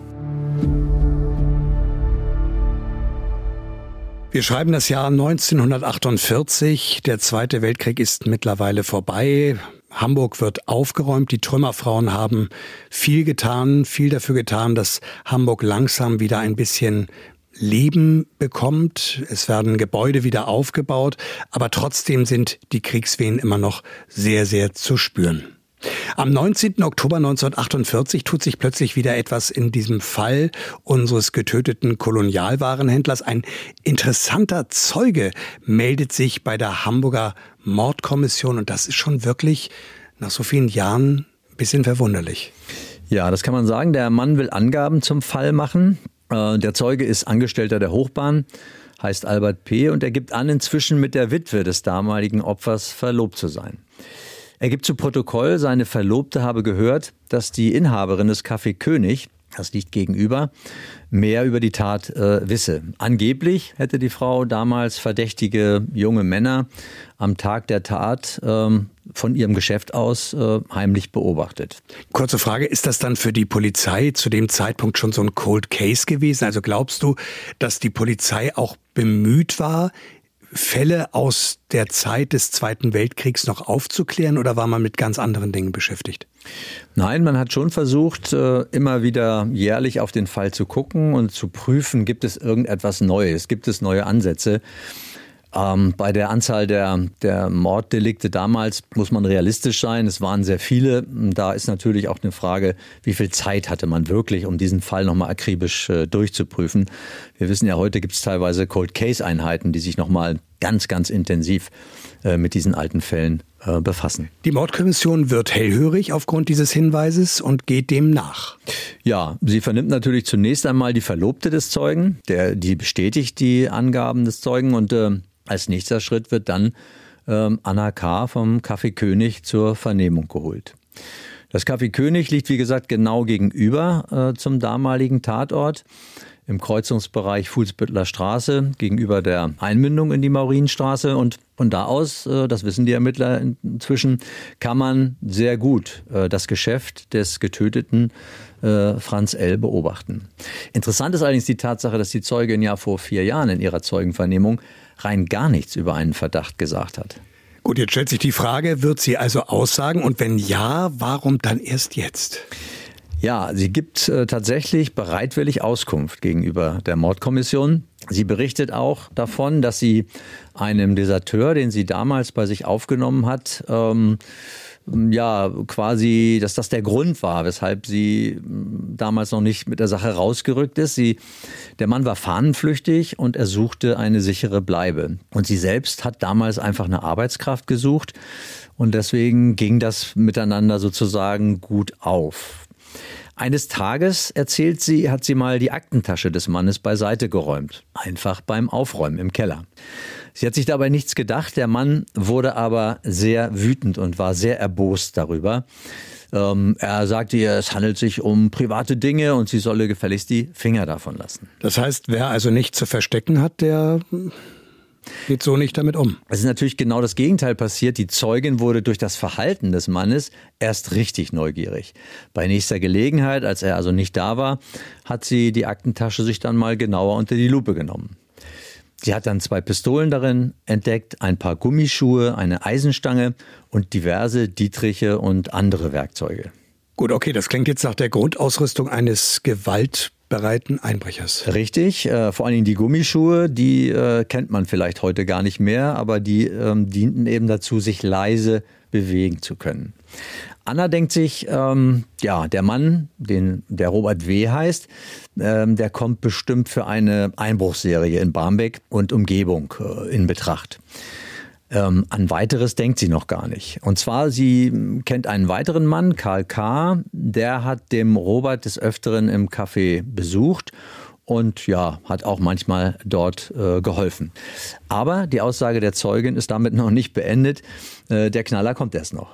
Wir schreiben das Jahr 1948. Der Zweite Weltkrieg ist mittlerweile vorbei. Hamburg wird aufgeräumt. Die Trümmerfrauen haben viel dafür getan, dass Hamburg langsam wieder ein bisschen Leben bekommt. Es werden Gebäude wieder aufgebaut. Aber trotzdem sind die Kriegswehen immer noch sehr, sehr zu spüren. Am 19. Oktober 1948 tut sich plötzlich wieder etwas in diesem Fall unseres getöteten Kolonialwarenhändlers. Ein interessanter Zeuge meldet sich bei der Hamburger Mordkommission und das ist schon wirklich nach so vielen Jahren ein bisschen verwunderlich. Ja, das kann man sagen. Der Mann will Angaben zum Fall machen. Der Zeuge ist Angestellter der Hochbahn, heißt Albert P. und er gibt an, inzwischen mit der Witwe des damaligen Opfers verlobt zu sein. Er gibt zu Protokoll, seine Verlobte habe gehört, dass die Inhaberin des Café König, das liegt gegenüber, mehr über die Tat wisse. Angeblich hätte die Frau damals verdächtige junge Männer am Tag der Tat von ihrem Geschäft aus heimlich beobachtet. Kurze Frage, ist das dann für die Polizei zu dem Zeitpunkt schon so ein Cold Case gewesen? Also glaubst du, dass die Polizei auch bemüht war, Fälle aus der Zeit des Zweiten Weltkriegs noch aufzuklären, oder war man mit ganz anderen Dingen beschäftigt? Nein, man hat schon versucht, immer wieder jährlich auf den Fall zu gucken und zu prüfen, gibt es irgendetwas Neues, gibt es neue Ansätze. Bei der Anzahl der Morddelikte damals muss man realistisch sein. Es waren sehr viele. Da ist natürlich auch eine Frage, wie viel Zeit hatte man wirklich, um diesen Fall nochmal akribisch durchzuprüfen. Wir wissen ja, heute gibt es teilweise Cold-Case-Einheiten, die sich nochmal ganz, ganz intensiv mit diesen alten Fällen befassen. Die Mordkommission wird hellhörig aufgrund dieses Hinweises und geht dem nach. Ja, sie vernimmt natürlich zunächst einmal die Verlobte des Zeugen, die bestätigt die Angaben des Zeugen, und als nächster Schritt wird dann Anna K. vom Café König zur Vernehmung geholt. Das Café König liegt, wie gesagt, genau gegenüber zum damaligen Tatort, im Kreuzungsbereich Fuhlsbüttler Straße, gegenüber der Einmündung in die Maurienstraße. Und von da aus, das wissen die Ermittler inzwischen, kann man sehr gut das Geschäft des getöteten Franz L. beobachten. Interessant ist allerdings die Tatsache, dass die Zeugin ja vor 4 Jahren in ihrer Zeugenvernehmung rein gar nichts über einen Verdacht gesagt hat. Gut, jetzt stellt sich die Frage, wird sie also aussagen? Und wenn ja, warum dann erst jetzt? Ja, sie gibt tatsächlich bereitwillig Auskunft gegenüber der Mordkommission. Sie berichtet auch davon, dass sie einem Deserteur, den sie damals bei sich aufgenommen hat, quasi, dass das der Grund war, weshalb sie damals noch nicht mit der Sache rausgerückt ist. Der Mann war fahnenflüchtig und er suchte eine sichere Bleibe. Und sie selbst hat damals einfach eine Arbeitskraft gesucht und deswegen ging das miteinander sozusagen gut auf. Eines Tages, erzählt sie, hat sie mal die Aktentasche des Mannes beiseite geräumt. Einfach beim Aufräumen im Keller. Sie hat sich dabei nichts gedacht. Der Mann wurde aber sehr wütend und war sehr erbost darüber. Er sagte ihr, es handelt sich um private Dinge und sie solle gefälligst die Finger davon lassen. Das heißt, wer also nichts zu verstecken hat, der geht so nicht damit um. Es ist natürlich genau das Gegenteil passiert. Die Zeugin wurde durch das Verhalten des Mannes erst richtig neugierig. Bei nächster Gelegenheit, als er also nicht da war, hat sie die Aktentasche sich dann mal genauer unter die Lupe genommen. Sie hat dann 2 Pistolen darin entdeckt, ein paar Gummischuhe, eine Eisenstange und diverse Dietriche und andere Werkzeuge. Gut, okay, das klingt jetzt nach der Grundausrüstung eines gewaltbereiten Einbrechers. Richtig, vor allen Dingen die Gummischuhe, die kennt man vielleicht heute gar nicht mehr, aber die dienten eben dazu, sich leise bewegen zu können. Anna denkt sich, der Mann, der Robert W. heißt, der kommt bestimmt für eine Einbruchsserie in Barmbek und Umgebung in Betracht. An weiteres denkt sie noch gar nicht. Und zwar, sie kennt einen weiteren Mann, Karl K., der hat dem Robert des Öfteren im Café besucht und hat auch manchmal dort geholfen. Aber die Aussage der Zeugin ist damit noch nicht beendet. Der Knaller kommt erst noch.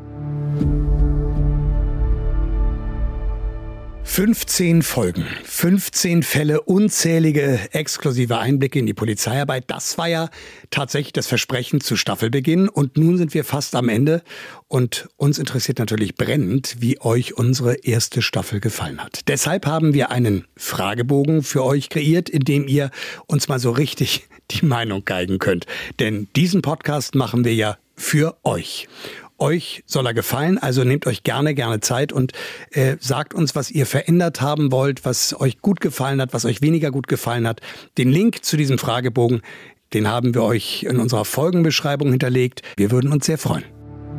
15 Folgen, 15 Fälle, unzählige exklusive Einblicke in die Polizeiarbeit. Das war ja tatsächlich das Versprechen zu Staffelbeginn. Und nun sind wir fast am Ende. Und uns interessiert natürlich brennend, wie euch unsere erste Staffel gefallen hat. Deshalb haben wir einen Fragebogen für euch kreiert, in dem ihr uns mal so richtig die Meinung geigen könnt. Denn diesen Podcast machen wir ja für euch. Euch soll er gefallen, also nehmt euch gerne Zeit und sagt uns, was ihr verändert haben wollt, was euch gut gefallen hat, was euch weniger gut gefallen hat. Den Link zu diesem Fragebogen, den haben wir euch in unserer Folgenbeschreibung hinterlegt. Wir würden uns sehr freuen.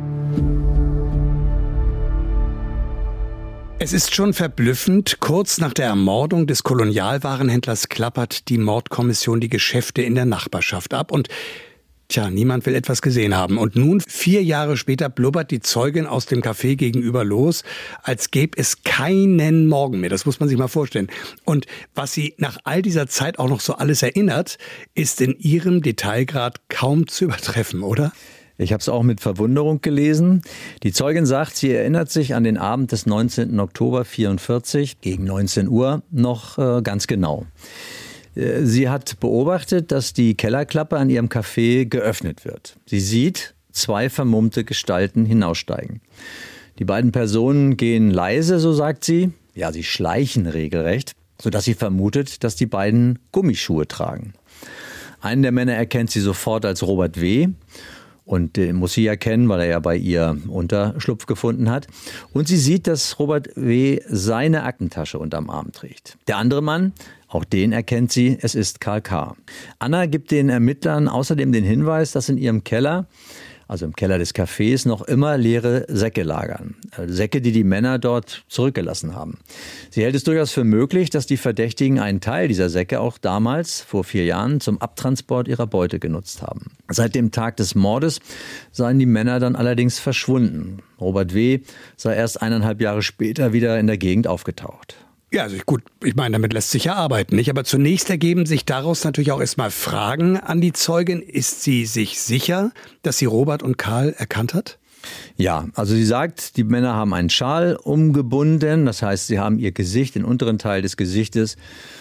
Es ist schon verblüffend, kurz nach der Ermordung des Kolonialwarenhändlers klappert die Mordkommission die Geschäfte in der Nachbarschaft ab und Tja, niemand will etwas gesehen haben. Und nun, 4 Jahre später, blubbert die Zeugin aus dem Café gegenüber los, als gäbe es keinen Morgen mehr. Das muss man sich mal vorstellen. Und was sie nach all dieser Zeit auch noch so alles erinnert, ist in ihrem Detailgrad kaum zu übertreffen, oder? Ich habe es auch mit Verwunderung gelesen. Die Zeugin sagt, sie erinnert sich an den Abend des 19. Oktober 1944 gegen 19 Uhr noch ganz genau. Sie hat beobachtet, dass die Kellerklappe an ihrem Café geöffnet wird. Sie sieht 2 vermummte Gestalten hinaussteigen. Die beiden Personen gehen leise, so sagt sie. Ja, sie schleichen regelrecht, sodass sie vermutet, dass die beiden Gummischuhe tragen. Einen der Männer erkennt sie sofort als Robert W. Und den muss sie ja kennen, weil er ja bei ihr Unterschlupf gefunden hat. Und sie sieht, dass Robert W. seine Aktentasche unterm Arm trägt. Der andere Mann, auch den erkennt sie, es ist Karl K. Anna gibt den Ermittlern außerdem den Hinweis, dass in ihrem Keller, also im Keller des Cafés, noch immer leere Säcke lagern. Säcke, die die Männer dort zurückgelassen haben. Sie hält es durchaus für möglich, dass die Verdächtigen einen Teil dieser Säcke auch damals, vor 4 Jahren, zum Abtransport ihrer Beute genutzt haben. Seit dem Tag des Mordes seien die Männer dann allerdings verschwunden. Robert W. sei erst 1,5 Jahre später wieder in der Gegend aufgetaucht. Ja, also gut, ich meine, damit lässt sich ja arbeiten, nicht? Aber zunächst ergeben sich daraus natürlich auch erstmal Fragen an die Zeugin. Ist sie sich sicher, dass sie Robert und Karl erkannt hat? Ja, also sie sagt, die Männer haben einen Schal umgebunden. Das heißt, sie haben ihr Gesicht, den unteren Teil des Gesichtes,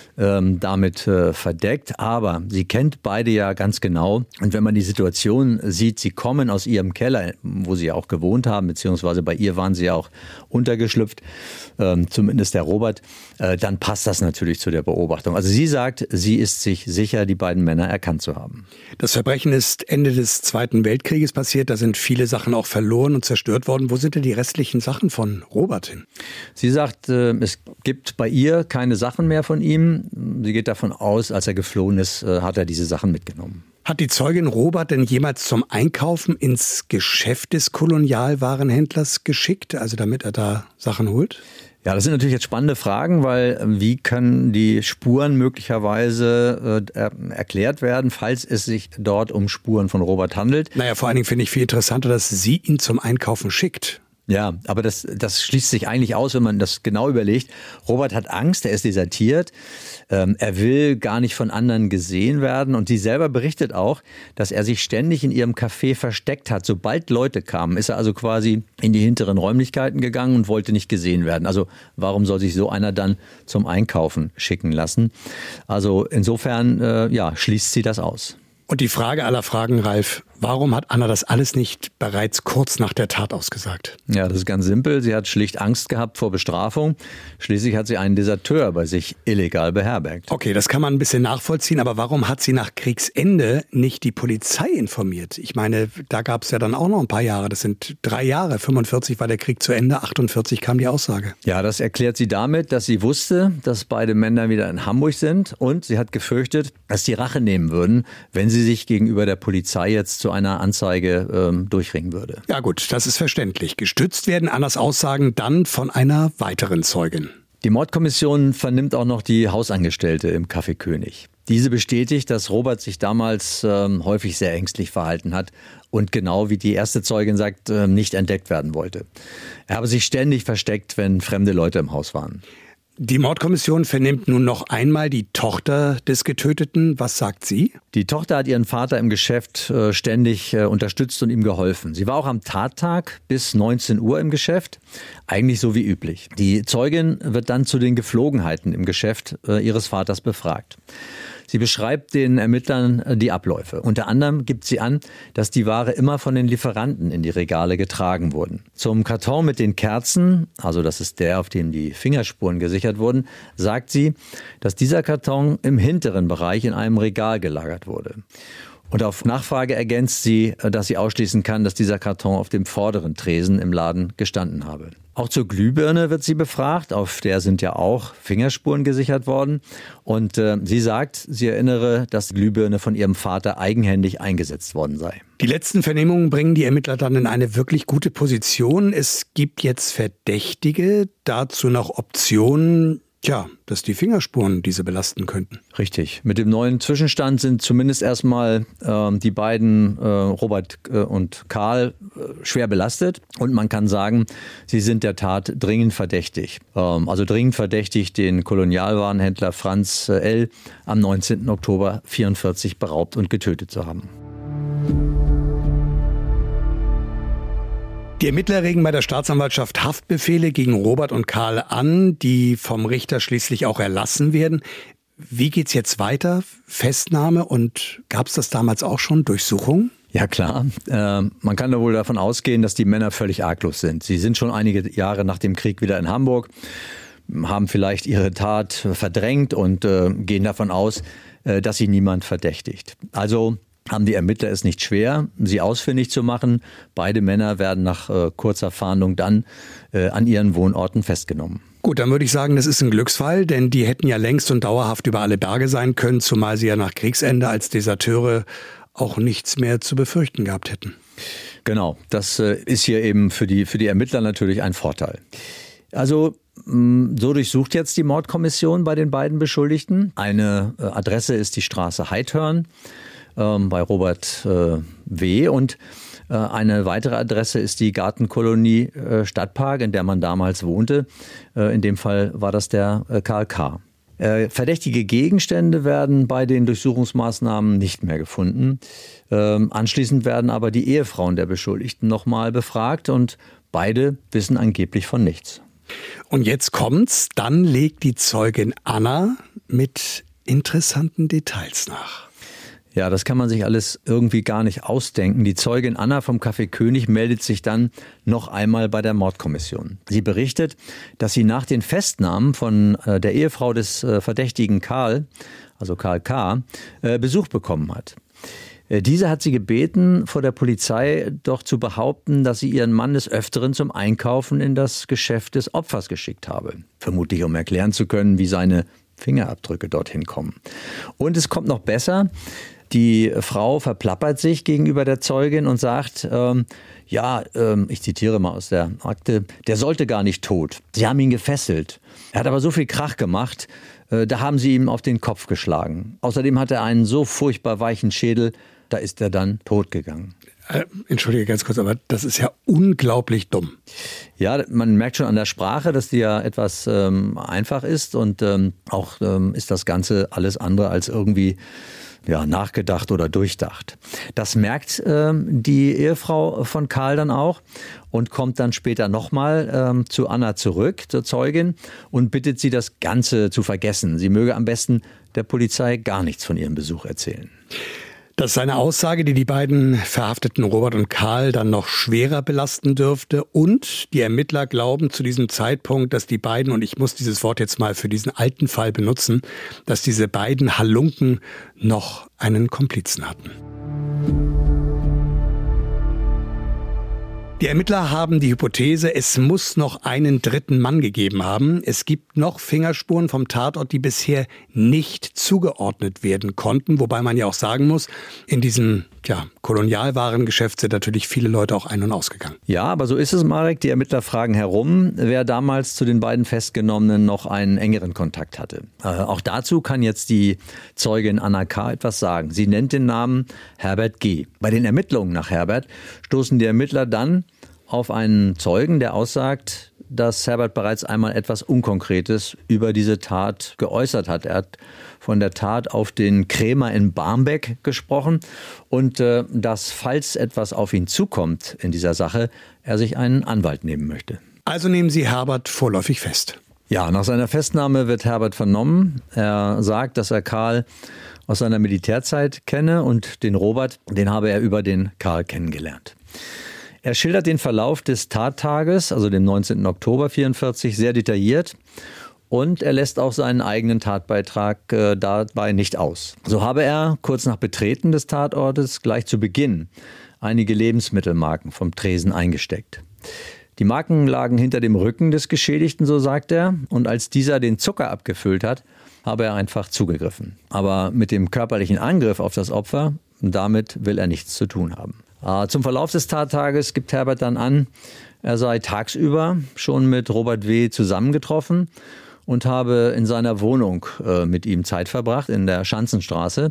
damit verdeckt. Aber sie kennt beide ja ganz genau. Und wenn man die Situation sieht, sie kommen aus ihrem Keller, wo sie ja auch gewohnt haben, beziehungsweise bei ihr waren sie ja auch untergeschlüpft, zumindest der Robert, dann passt das natürlich zu der Beobachtung. Also sie sagt, sie ist sich sicher, die beiden Männer erkannt zu haben. Das Verbrechen ist Ende des Zweiten Weltkrieges passiert. Da sind viele Sachen auch verloren und zerstört worden. Wo sind denn die restlichen Sachen von Robert hin? Sie sagt, es gibt bei ihr keine Sachen mehr von ihm. Sie geht davon aus, als er geflohen ist, hat er diese Sachen mitgenommen. Hat die Zeugin Robert denn jemals zum Einkaufen ins Geschäft des Kolonialwarenhändlers geschickt, also damit er da Sachen holt? Ja, das sind natürlich jetzt spannende Fragen, weil wie können die Spuren möglicherweise erklärt werden, falls es sich dort um Spuren von Robert handelt? Naja, vor allen Dingen finde ich viel interessanter, dass sie ihn zum Einkaufen schickt. Ja, aber das schließt sich eigentlich aus, wenn man das genau überlegt. Robert hat Angst, er ist desertiert, er will gar nicht von anderen gesehen werden und sie selber berichtet auch, dass er sich ständig in ihrem Café versteckt hat. Sobald Leute kamen, ist er also quasi in die hinteren Räumlichkeiten gegangen und wollte nicht gesehen werden. Also warum soll sich so einer dann zum Einkaufen schicken lassen? Also insofern, schließt sie das aus. Und die Frage aller Fragen, Ralf, warum hat Anna das alles nicht bereits kurz nach der Tat ausgesagt? Ja, das ist ganz simpel. Sie hat schlicht Angst gehabt vor Bestrafung. Schließlich hat sie einen Deserteur bei sich illegal beherbergt. Okay, das kann man ein bisschen nachvollziehen, aber warum hat sie nach Kriegsende nicht die Polizei informiert? Ich meine, da gab es ja dann auch noch ein paar Jahre. Das sind 3 Jahre. 45 war der Krieg zu Ende, 48 kam die Aussage. Ja, das erklärt sie damit, dass sie wusste, dass beide Männer wieder in Hamburg sind und sie hat gefürchtet, dass die Rache nehmen würden, wenn sie sich gegenüber der Polizei jetzt zu einer Anzeige durchringen würde. Ja gut, das ist verständlich. Gestützt werden Annas Aussagen dann von einer weiteren Zeugin. Die Mordkommission vernimmt auch noch die Hausangestellte im Café König. Diese bestätigt, dass Robert sich damals häufig sehr ängstlich verhalten hat und genau wie die erste Zeugin sagt, nicht entdeckt werden wollte. Er habe sich ständig versteckt, wenn fremde Leute im Haus waren. Die Mordkommission vernimmt nun noch einmal die Tochter des Getöteten. Was sagt sie? Die Tochter hat ihren Vater im Geschäft ständig unterstützt und ihm geholfen. Sie war auch am Tattag bis 19 Uhr im Geschäft, eigentlich so wie üblich. Die Zeugin wird dann zu den Geflogenheiten im Geschäft ihres Vaters befragt. Sie beschreibt den Ermittlern die Abläufe. Unter anderem gibt sie an, dass die Ware immer von den Lieferanten in die Regale getragen wurden. Zum Karton mit den Kerzen, also das ist der, auf dem die Fingerspuren gesichert wurden, sagt sie, dass dieser Karton im hinteren Bereich in einem Regal gelagert wurde. Und auf Nachfrage ergänzt sie, dass sie ausschließen kann, dass dieser Karton auf dem vorderen Tresen im Laden gestanden habe. Auch zur Glühbirne wird sie befragt, auf der sind ja auch Fingerspuren gesichert worden. Und sie sagt, sie erinnere, dass die Glühbirne von ihrem Vater eigenhändig eingesetzt worden sei. Die letzten Vernehmungen bringen die Ermittler dann in eine wirklich gute Position. Es gibt jetzt Verdächtige, dazu noch Optionen, Tja, dass die Fingerspuren diese belasten könnten. Richtig. Mit dem neuen Zwischenstand sind zumindest erstmal die beiden, Robert und Karl, schwer belastet. Und man kann sagen, sie sind der Tat dringend verdächtig. Also dringend verdächtig, den Kolonialwarenhändler Franz L. am 19. Oktober 1944 beraubt und getötet zu haben. Die Ermittler regen bei der Staatsanwaltschaft Haftbefehle gegen Robert und Karl an, die vom Richter schließlich auch erlassen werden. Wie geht's jetzt weiter? Festnahme, und gab es das damals auch schon? Durchsuchung? Ja klar, man kann da wohl davon ausgehen, dass die Männer völlig arglos sind. Sie sind schon einige Jahre nach dem Krieg wieder in Hamburg, haben vielleicht ihre Tat verdrängt und gehen davon aus, dass sie niemand verdächtigt. Also haben die Ermittler es nicht schwer, sie ausfindig zu machen. Beide Männer werden nach kurzer Fahndung dann an ihren Wohnorten festgenommen. Gut, dann würde ich sagen, das ist ein Glücksfall, denn die hätten ja längst und dauerhaft über alle Berge sein können, zumal sie ja nach Kriegsende als Deserteure auch nichts mehr zu befürchten gehabt hätten. Genau, das ist hier eben für die Ermittler natürlich ein Vorteil. Also so durchsucht jetzt die Mordkommission bei den beiden Beschuldigten. Eine Adresse ist die Straße Heidhörn bei Robert W. und eine weitere Adresse ist die Gartenkolonie Stadtpark, in der man damals wohnte. In dem Fall war das der Karl K. Verdächtige Gegenstände werden bei den Durchsuchungsmaßnahmen nicht mehr gefunden. Anschließend werden aber die Ehefrauen der Beschuldigten nochmal befragt und beide wissen angeblich von nichts. Und jetzt kommt's, dann legt die Zeugin Anna mit interessanten Details nach. Ja, das kann man sich alles irgendwie gar nicht ausdenken. Die Zeugin Anna vom Café König meldet sich dann noch einmal bei der Mordkommission. Sie berichtet, dass sie nach den Festnahmen von der Ehefrau des verdächtigen Karl, also Karl K., Besuch bekommen hat. Diese hat sie gebeten, vor der Polizei doch zu behaupten, dass sie ihren Mann des Öfteren zum Einkaufen in das Geschäft des Opfers geschickt habe. Vermutlich, um erklären zu können, wie seine Fingerabdrücke dorthin kommen. Und es kommt noch besser. Die Frau verplappert sich gegenüber der Zeugin und sagt, ich zitiere mal aus der Akte, der sollte gar nicht tot. Sie haben ihn gefesselt. Er hat aber so viel Krach gemacht, da haben sie ihm auf den Kopf geschlagen. Außerdem hat er einen so furchtbar weichen Schädel, da ist er dann tot gegangen. Entschuldige ganz kurz, aber das ist ja unglaublich dumm. Ja, man merkt schon an der Sprache, dass die ja etwas einfach ist und auch ist das Ganze alles andere als irgendwie nachgedacht oder durchdacht. Das merkt die Ehefrau von Karl dann auch und kommt dann später nochmal zu Anna zurück, zur Zeugin, und bittet sie, das Ganze zu vergessen. Sie möge am besten der Polizei gar nichts von ihrem Besuch erzählen. Das ist eine Aussage, die die beiden verhafteten Robert und Karl dann noch schwerer belasten dürfte. Und die Ermittler glauben zu diesem Zeitpunkt, dass die beiden, und ich muss dieses Wort jetzt mal für diesen alten Fall benutzen, dass diese beiden Halunken noch einen Komplizen hatten. Die Ermittler haben die Hypothese, es muss noch einen dritten Mann gegeben haben. Es gibt noch Fingerspuren vom Tatort, die bisher nicht zugeordnet werden konnten. Wobei man ja auch sagen muss, in diesem Kolonialwarengeschäft sind natürlich viele Leute auch ein- und ausgegangen. Ja, aber so ist es, Marek. Die Ermittler fragen herum, wer damals zu den beiden Festgenommenen noch einen engeren Kontakt hatte. Auch dazu kann jetzt die Zeugin Anna K. etwas sagen. Sie nennt den Namen Herbert G. Bei den Ermittlungen nach Herbert stoßen die Ermittler dann auf einen Zeugen, der aussagt, dass Herbert bereits einmal etwas Unkonkretes über diese Tat geäußert hat. Er hat von der Tat auf den Krämer in Barmbek gesprochen und dass, falls etwas auf ihn zukommt in dieser Sache, er sich einen Anwalt nehmen möchte. Also nehmen Sie Herbert vorläufig fest. Ja, nach seiner Festnahme wird Herbert vernommen. Er sagt, dass er Karl aus seiner Militärzeit kenne und den Robert, den habe er über den Karl kennengelernt. Er schildert den Verlauf des Tattages, also dem 19. Oktober 1944, sehr detailliert und er lässt auch seinen eigenen Tatbeitrag dabei nicht aus. So habe er kurz nach Betreten des Tatortes gleich zu Beginn einige Lebensmittelmarken vom Tresen eingesteckt. Die Marken lagen hinter dem Rücken des Geschädigten, so sagt er, und als dieser den Zucker abgefüllt hat, habe er einfach zugegriffen. Aber mit dem körperlichen Angriff auf das Opfer, damit will er nichts zu tun haben. Zum Verlauf des Tattages gibt Herbert dann an, er sei tagsüber schon mit Robert W. zusammengetroffen und habe in seiner Wohnung mit ihm Zeit verbracht in der Schanzenstraße.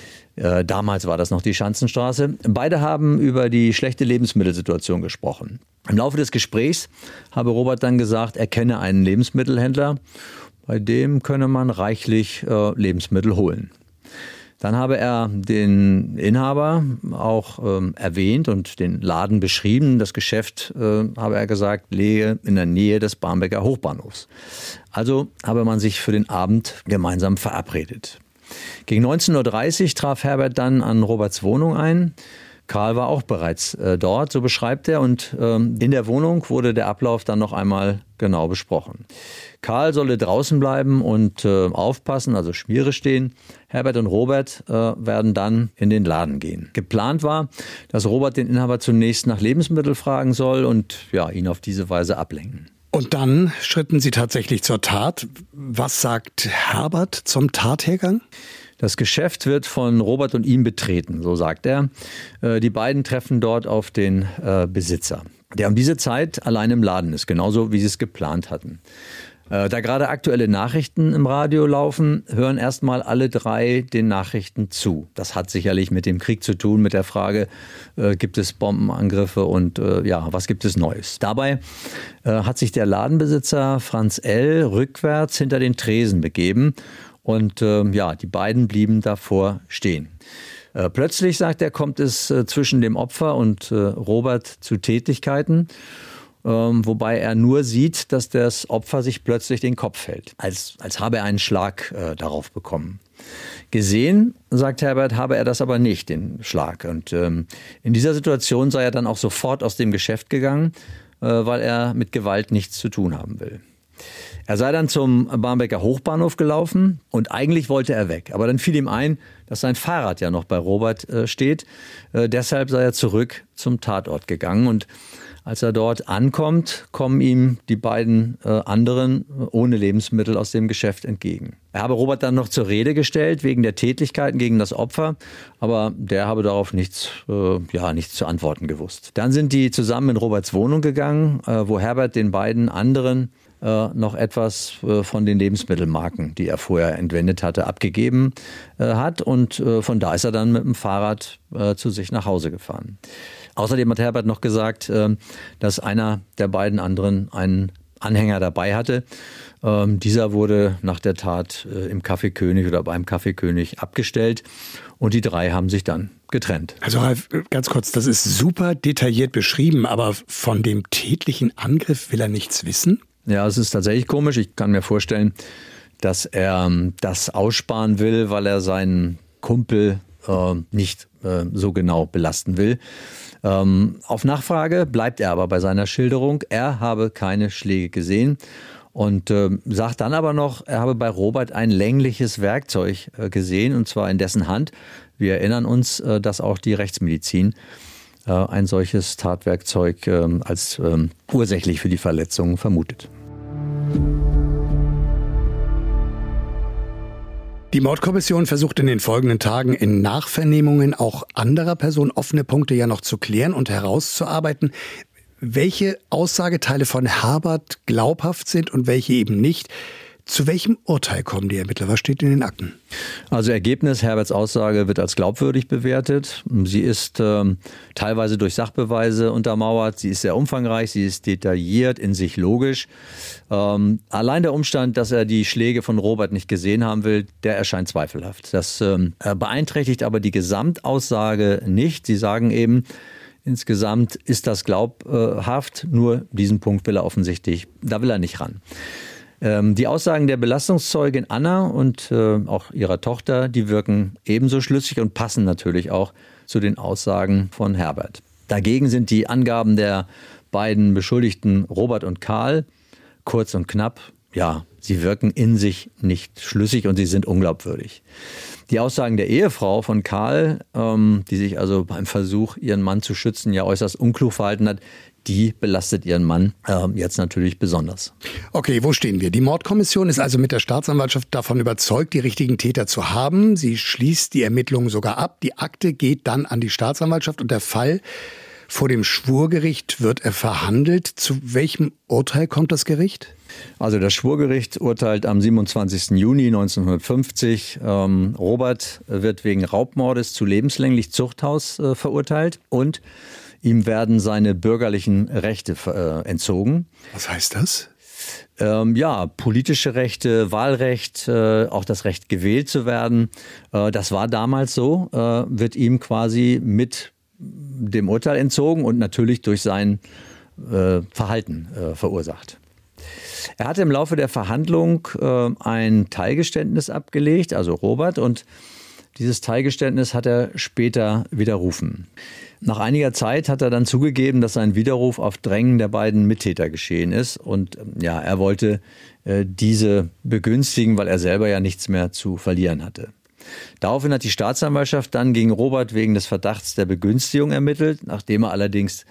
Damals war das noch die Schanzenstraße. Beide haben über die schlechte Lebensmittelsituation gesprochen. Im Laufe des Gesprächs habe Robert dann gesagt, er kenne einen Lebensmittelhändler, bei dem könne man reichlich Lebensmittel holen. Dann habe er den Inhaber auch erwähnt und den Laden beschrieben. Das Geschäft, habe er gesagt, läge in der Nähe des Barmbeker Hochbahnhofs. Also habe man sich für den Abend gemeinsam verabredet. Gegen 19:30 Uhr traf Herbert dann an Roberts Wohnung ein. Karl war auch bereits dort, so beschreibt er. Und in der Wohnung wurde der Ablauf dann noch einmal genau besprochen. Karl solle draußen bleiben und aufpassen, also Schmiere stehen. Herbert und Robert werden dann in den Laden gehen. Geplant war, dass Robert den Inhaber zunächst nach Lebensmitteln fragen soll und ihn auf diese Weise ablenken. Und dann schritten sie tatsächlich zur Tat. Was sagt Herbert zum Tathergang? Das Geschäft wird von Robert und ihm betreten, so sagt er. Die beiden treffen dort auf den Besitzer, der um diese Zeit allein im Laden ist, genauso wie sie es geplant hatten. Da gerade aktuelle Nachrichten im Radio laufen, hören erstmal alle drei den Nachrichten zu. Das hat sicherlich mit dem Krieg zu tun, mit der Frage, gibt es Bombenangriffe und was gibt es Neues? Dabei hat sich der Ladenbesitzer Franz L. rückwärts hinter den Tresen begeben und die beiden blieben davor stehen. Plötzlich, sagt er, kommt es zwischen dem Opfer und Robert zu Tätlichkeiten, wobei er nur sieht, dass das Opfer sich plötzlich den Kopf hält, als habe er einen Schlag darauf bekommen. Gesehen, sagt Herbert, habe er das aber nicht, den Schlag. Und in dieser Situation sei er dann auch sofort aus dem Geschäft gegangen, weil er mit Gewalt nichts zu tun haben will. Er sei dann zum Barmbeker Hochbahnhof gelaufen und eigentlich wollte er weg. Aber dann fiel ihm ein, dass sein Fahrrad ja noch bei Robert steht. Deshalb sei er zurück zum Tatort gegangen. Und als er dort ankommt, kommen ihm die beiden anderen ohne Lebensmittel aus dem Geschäft entgegen. Er habe Robert dann noch zur Rede gestellt wegen der Tätlichkeiten gegen das Opfer, aber der habe darauf nichts zu antworten gewusst. Dann sind die zusammen in Roberts Wohnung gegangen, wo Herbert den beiden anderen noch etwas von den Lebensmittelmarken, die er vorher entwendet hatte, abgegeben hat. Und von da ist er dann mit dem Fahrrad zu sich nach Hause gefahren. Außerdem hat Herbert noch gesagt, dass einer der beiden anderen einen Anhänger dabei hatte. Dieser wurde nach der Tat im Café König oder beim Café König abgestellt und die drei haben sich dann getrennt. Also Ralf, ganz kurz, das ist super detailliert beschrieben, aber von dem tätlichen Angriff will er nichts wissen? Ja, es ist tatsächlich komisch. Ich kann mir vorstellen, dass er das aussparen will, weil er seinen Kumpel nicht so genau belasten will. Auf Nachfrage bleibt er aber bei seiner Schilderung, er habe keine Schläge gesehen und sagt dann aber noch, er habe bei Robert ein längliches Werkzeug gesehen und zwar in dessen Hand. Wir erinnern uns, dass auch die Rechtsmedizin ein solches Tatwerkzeug als ursächlich für die Verletzung vermutet. Die Mordkommission versucht in den folgenden Tagen in Nachvernehmungen auch anderer Personen offene Punkte ja noch zu klären und herauszuarbeiten, welche Aussageteile von Herbert glaubhaft sind und welche eben nicht. Zu welchem Urteil kommen die Ermittler? Was steht in den Akten? Also Ergebnis, Herberts Aussage wird als glaubwürdig bewertet. Sie ist teilweise durch Sachbeweise untermauert. Sie ist sehr umfangreich, sie ist detailliert, in sich logisch. Allein der Umstand, dass er die Schläge von Robert nicht gesehen haben will, der erscheint zweifelhaft. Das beeinträchtigt aber die Gesamtaussage nicht. Sie sagen eben, insgesamt ist das glaubhaft, nur diesen Punkt will er offensichtlich, da will er nicht ran. Die Aussagen der Belastungszeugin Anna und auch ihrer Tochter, die wirken ebenso schlüssig und passen natürlich auch zu den Aussagen von Herbert. Dagegen sind die Angaben der beiden Beschuldigten Robert und Karl kurz und knapp. Ja, sie wirken in sich nicht schlüssig und sie sind unglaubwürdig. Die Aussagen der Ehefrau von Karl, die sich also beim Versuch, ihren Mann zu schützen, ja äußerst unklug verhalten hat, die belastet ihren Mann jetzt natürlich besonders. Okay, wo stehen wir? Die Mordkommission ist also mit der Staatsanwaltschaft davon überzeugt, die richtigen Täter zu haben. Sie schließt die Ermittlungen sogar ab. Die Akte geht dann an die Staatsanwaltschaft und der Fall Vor dem Schwurgericht wird er verhandelt. Zu welchem Urteil kommt das Gericht? Also das Schwurgericht urteilt am 27. Juni 1950. Robert wird wegen Raubmordes zu lebenslänglich Zuchthaus verurteilt und ihm werden seine bürgerlichen Rechte entzogen. Was heißt das? Politische Rechte, Wahlrecht, auch das Recht gewählt zu werden. Das war damals so, wird ihm quasi mit dem Urteil entzogen und natürlich durch sein Verhalten verursacht. Er hatte im Laufe der Verhandlung ein Teilgeständnis abgelegt, also Robert, und dieses Teilgeständnis hat er später widerrufen. Nach einiger Zeit hat er dann zugegeben, dass sein Widerruf auf Drängen der beiden Mittäter geschehen ist. Und er wollte diese begünstigen, weil er selber ja nichts mehr zu verlieren hatte. Daraufhin hat die Staatsanwaltschaft dann gegen Robert wegen des Verdachts der Begünstigung ermittelt. Nachdem er allerdings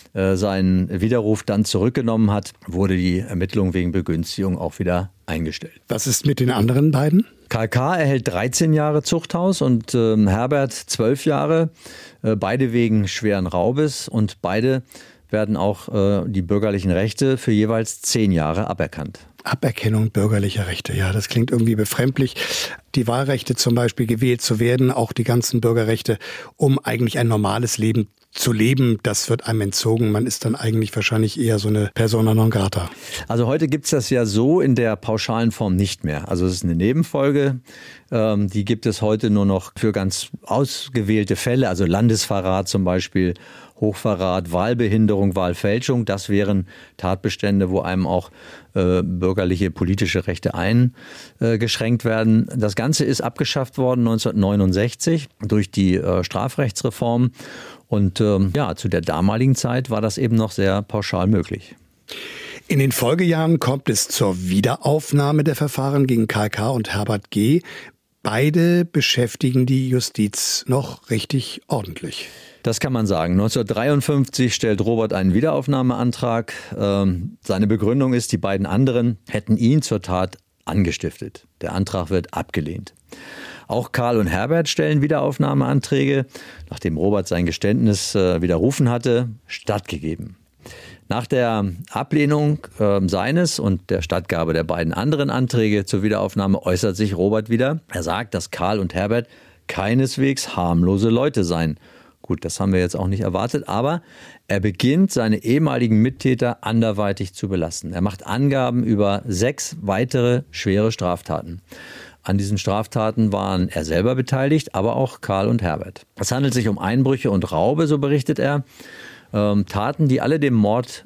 seinen Widerruf dann zurückgenommen hat, wurde die Ermittlung wegen Begünstigung auch wieder eingestellt. Was ist mit den anderen beiden? Karl K. erhält 13 Jahre Zuchthaus und Herbert 12 Jahre, beide wegen schweren Raubes, und beide werden auch die bürgerlichen Rechte für jeweils 10 Jahre aberkannt. Aberkennung bürgerlicher Rechte, ja, das klingt irgendwie befremdlich. Die Wahlrechte zum Beispiel, gewählt zu werden, auch die ganzen Bürgerrechte, um eigentlich ein normales Leben zu leben, das wird einem entzogen. Man ist dann eigentlich wahrscheinlich eher so eine Persona non grata. Also heute gibt's das ja so in der pauschalen Form nicht mehr. Also es ist eine Nebenfolge, die gibt es heute nur noch für ganz ausgewählte Fälle, also Landesverrat zum Beispiel, Hochverrat, Wahlbehinderung, Wahlfälschung. Das wären Tatbestände, wo einem auch bürgerliche, politische Rechte eingeschränkt werden. Das Ganze ist abgeschafft worden 1969 durch die Strafrechtsreform. Und zu der damaligen Zeit war das eben noch sehr pauschal möglich. In den Folgejahren kommt es zur Wiederaufnahme der Verfahren gegen Karl K. und Herbert G. Beide beschäftigen die Justiz noch richtig ordentlich. Das kann man sagen. 1953 stellt Robert einen Wiederaufnahmeantrag. Seine Begründung ist, die beiden anderen hätten ihn zur Tat angestiftet. Der Antrag wird abgelehnt. Auch Karl und Herbert stellen Wiederaufnahmeanträge, nachdem Robert sein Geständnis widerrufen hatte, stattgegeben. Nach der Ablehnung seines und der Stattgabe der beiden anderen Anträge zur Wiederaufnahme äußert sich Robert wieder. Er sagt, dass Karl und Herbert keineswegs harmlose Leute seien. Gut, das haben wir jetzt auch nicht erwartet, aber er beginnt, seine ehemaligen Mittäter anderweitig zu belasten. Er macht Angaben über 6 weitere schwere Straftaten. An diesen Straftaten waren er selber beteiligt, aber auch Karl und Herbert. Es handelt sich um Einbrüche und Raube, so berichtet er. Taten, die alle dem Mord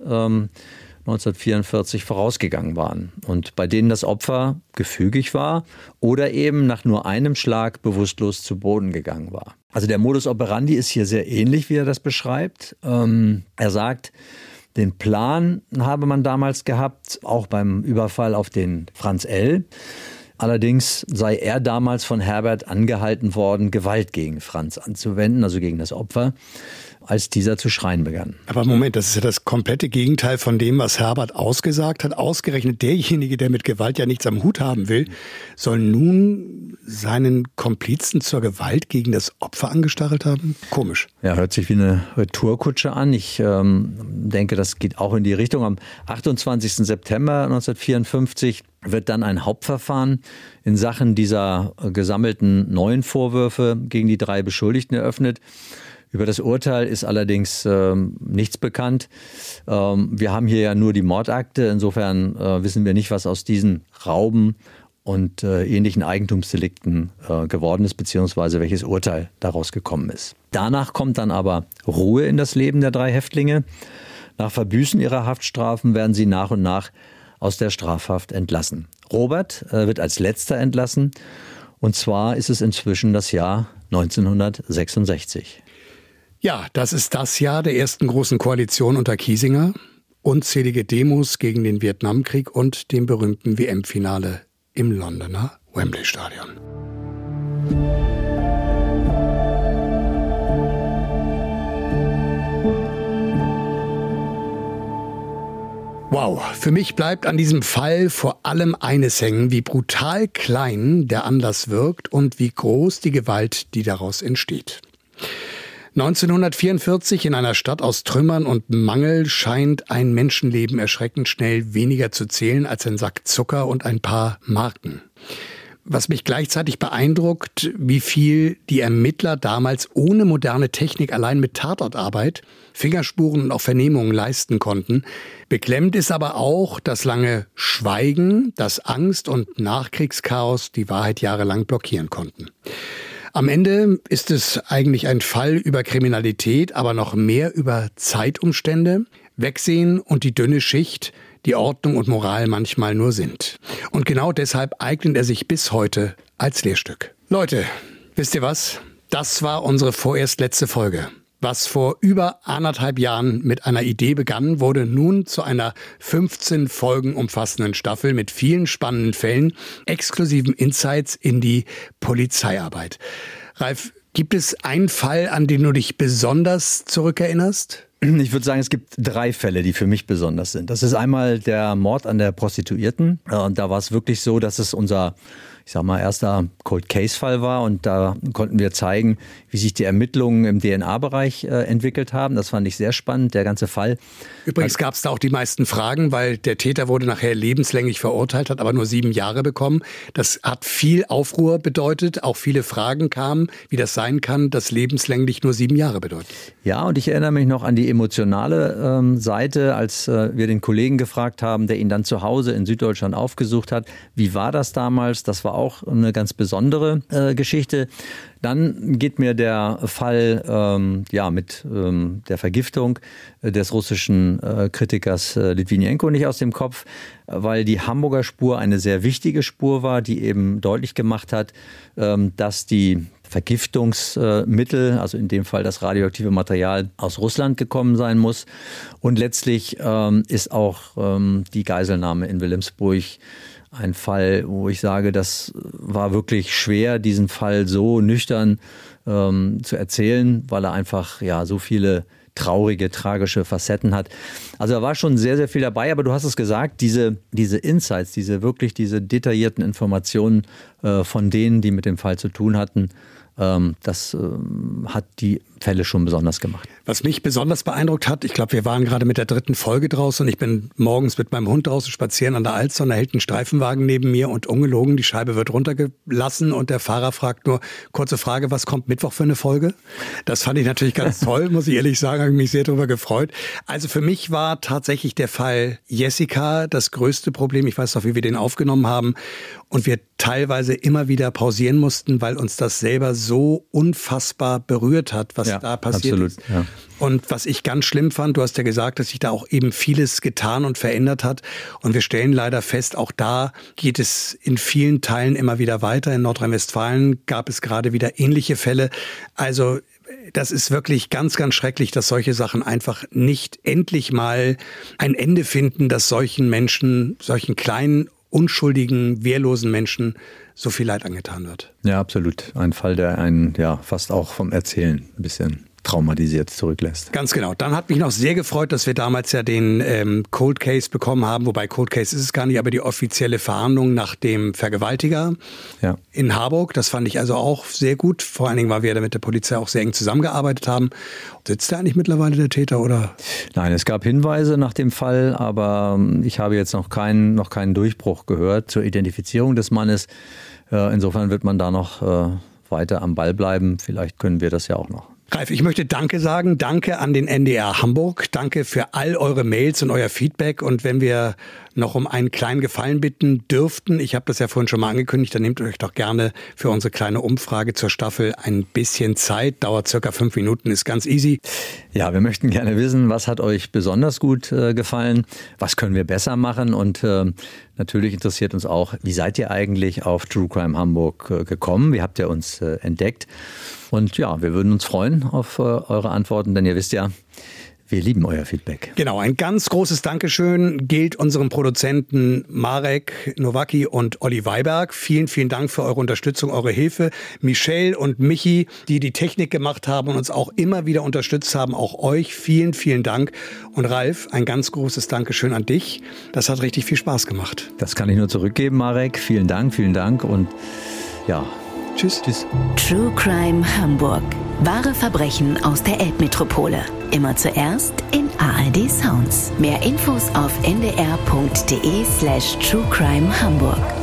1944 vorausgegangen waren und bei denen das Opfer gefügig war oder eben nach nur einem Schlag bewusstlos zu Boden gegangen war. Also der Modus operandi ist hier sehr ähnlich, wie er das beschreibt. Er sagt, den Plan habe man damals gehabt, auch beim Überfall auf den Franz L. Allerdings sei er damals von Herbert angehalten worden, Gewalt gegen Franz anzuwenden, also gegen das Opfer, als dieser zu schreien begann. Aber Moment, das ist ja das komplette Gegenteil von dem, was Herbert ausgesagt hat. Ausgerechnet derjenige, der mit Gewalt ja nichts am Hut haben will, soll nun seinen Komplizen zur Gewalt gegen das Opfer angestachelt haben? Komisch. Ja, hört sich wie eine Retourkutsche an. Ich denke, das geht auch in die Richtung. Am 28. September 1954 wird dann ein Hauptverfahren in Sachen dieser gesammelten neuen Vorwürfe gegen die 3 Beschuldigten eröffnet. Über das Urteil ist allerdings nichts bekannt. Wir haben hier ja nur die Mordakte. Insofern wissen wir nicht, was aus diesen Rauben und ähnlichen Eigentumsdelikten geworden ist, beziehungsweise welches Urteil daraus gekommen ist. Danach kommt dann aber Ruhe in das Leben der 3 Häftlinge. Nach Verbüßen ihrer Haftstrafen werden sie nach und nach aus der Strafhaft entlassen. Robert wird als letzter entlassen. Und zwar ist es inzwischen das Jahr 1966. Ja, das ist das Jahr der ersten großen Koalition unter Kiesinger. Unzählige Demos gegen den Vietnamkrieg und dem berühmten WM-Finale im Londoner Wembley-Stadion. Wow, für mich bleibt an diesem Fall vor allem eines hängen, wie brutal klein der Anlass wirkt und wie groß die Gewalt, die daraus entsteht. 1944 in einer Stadt aus Trümmern und Mangel scheint ein Menschenleben erschreckend schnell weniger zu zählen als ein Sack Zucker und ein paar Marken. Was mich gleichzeitig beeindruckt, wie viel die Ermittler damals ohne moderne Technik allein mit Tatortarbeit, Fingerspuren und auch Vernehmungen leisten konnten. Beklemmt ist aber auch das lange Schweigen, das Angst und Nachkriegschaos die Wahrheit jahrelang blockieren konnten. Am Ende ist es eigentlich ein Fall über Kriminalität, aber noch mehr über Zeitumstände, Wegsehen und die dünne Schicht, die Ordnung und Moral manchmal nur sind. Und genau deshalb eignet er sich bis heute als Lehrstück. Leute, wisst ihr was? Das war unsere vorerst letzte Folge. Was vor über 1,5 Jahren mit einer Idee begann, wurde nun zu einer 15 Folgen umfassenden Staffel mit vielen spannenden Fällen, exklusiven Insights in die Polizeiarbeit. Ralf, gibt es einen Fall, an den du dich besonders zurückerinnerst? Ich würde sagen, es gibt 3 Fälle, die für mich besonders sind. Das ist einmal der Mord an der Prostituierten. Und da war es wirklich so, dass es unser, erster Cold-Case-Fall war. Und da konnten wir zeigen, wie sich die Ermittlungen im DNA-Bereich entwickelt haben. Das fand ich sehr spannend, der ganze Fall. Übrigens gab es da auch die meisten Fragen, weil der Täter wurde nachher lebenslänglich verurteilt, hat aber nur 7 Jahre bekommen. Das hat viel Aufruhr bedeutet. Auch viele Fragen kamen, wie das sein kann, dass lebenslänglich nur 7 Jahre bedeutet. Ja, und ich erinnere mich noch an die emotionale Seite, als wir den Kollegen gefragt haben, der ihn dann zu Hause in Süddeutschland aufgesucht hat. Wie war das damals? Das war auch eine ganz besondere Geschichte. Dann geht mir der Fall mit der Vergiftung des russischen Kritikers Litwinenko nicht aus dem Kopf, weil die Hamburger Spur eine sehr wichtige Spur war, die eben deutlich gemacht hat, dass die Vergiftungsmittel, also in dem Fall das radioaktive Material, aus Russland gekommen sein muss. Und letztlich ist auch die Geiselnahme in Wilhelmsburg ein Fall, wo ich sage, das war wirklich schwer, diesen Fall so nüchtern zu erzählen, weil er einfach so viele traurige, tragische Facetten hat. Also da war schon sehr, sehr viel dabei, aber du hast es gesagt, diese Insights, diese detaillierten Informationen von denen, die mit dem Fall zu tun hatten, das hat die Fälle schon besonders gemacht. Was mich besonders beeindruckt hat, ich glaube, wir waren gerade mit der 3. Folge draußen und ich bin morgens mit meinem Hund draußen spazieren an der Alster und da hält ein Streifenwagen neben mir und ungelogen, die Scheibe wird runtergelassen und der Fahrer fragt nur, kurze Frage, was kommt Mittwoch für eine Folge? Das fand ich natürlich ganz toll, muss ich ehrlich sagen, habe ich mich sehr darüber gefreut. Also für mich war tatsächlich der Fall Jessica das größte Problem. Ich weiß noch, wie wir den aufgenommen haben und wir teilweise immer wieder pausieren mussten, weil uns das selber so unfassbar berührt hat, was da passiert ist. Ja. Und was ich ganz schlimm fand, du hast ja gesagt, dass sich da auch eben vieles getan und verändert hat. Und wir stellen leider fest, auch da geht es in vielen Teilen immer wieder weiter. In Nordrhein-Westfalen gab es gerade wieder ähnliche Fälle. Also das ist wirklich ganz, ganz schrecklich, dass solche Sachen einfach nicht endlich mal ein Ende finden, dass solchen Menschen, solchen kleinen, unschuldigen, wehrlosen Menschen so viel Leid angetan wird. Ja, absolut. Ein Fall, der einen fast auch vom Erzählen ein bisschen traumatisiert zurücklässt. Ganz genau. Dann hat mich noch sehr gefreut, dass wir damals ja den Cold Case bekommen haben, wobei Cold Case ist es gar nicht, aber die offizielle Fahndung nach dem Vergewaltiger in Harburg. Das fand ich also auch sehr gut. Vor allen Dingen, weil wir da mit der Polizei auch sehr eng zusammengearbeitet haben. Sitzt da eigentlich mittlerweile der Täter, oder? Nein, es gab Hinweise nach dem Fall, aber ich habe jetzt noch keinen Durchbruch gehört zur Identifizierung des Mannes. Insofern wird man da noch weiter am Ball bleiben. Vielleicht können wir das ja auch noch. Ralf, ich möchte Danke sagen. Danke an den NDR Hamburg. Danke für all eure Mails und euer Feedback. Und wenn wir noch um einen kleinen Gefallen bitten dürften, ich habe das ja vorhin schon mal angekündigt, dann nehmt euch doch gerne für unsere kleine Umfrage zur Staffel ein bisschen Zeit. Dauert circa 5 Minuten, ist ganz easy. Ja, wir möchten gerne wissen, was hat euch besonders gut gefallen? Was können wir besser machen? Und natürlich interessiert uns auch, wie seid ihr eigentlich auf True Crime Hamburg gekommen? Wie habt ihr uns entdeckt? Und ja, wir würden uns freuen auf eure Antworten, denn ihr wisst ja, wir lieben euer Feedback. Genau, ein ganz großes Dankeschön gilt unseren Produzenten Marek Nowacki und Olli Weiberg. Vielen, vielen Dank für eure Unterstützung, eure Hilfe. Michelle und Michi, die die Technik gemacht haben und uns auch immer wieder unterstützt haben. Auch euch vielen, vielen Dank. Und Ralf, ein ganz großes Dankeschön an dich. Das hat richtig viel Spaß gemacht. Das kann ich nur zurückgeben, Marek. Vielen Dank und ja, Tschüss. Tschüss. True Crime Hamburg. Wahre Verbrechen aus der Elbmetropole. Immer zuerst in ARD Sounds. Mehr Infos auf ndr.de/truecrimehamburg.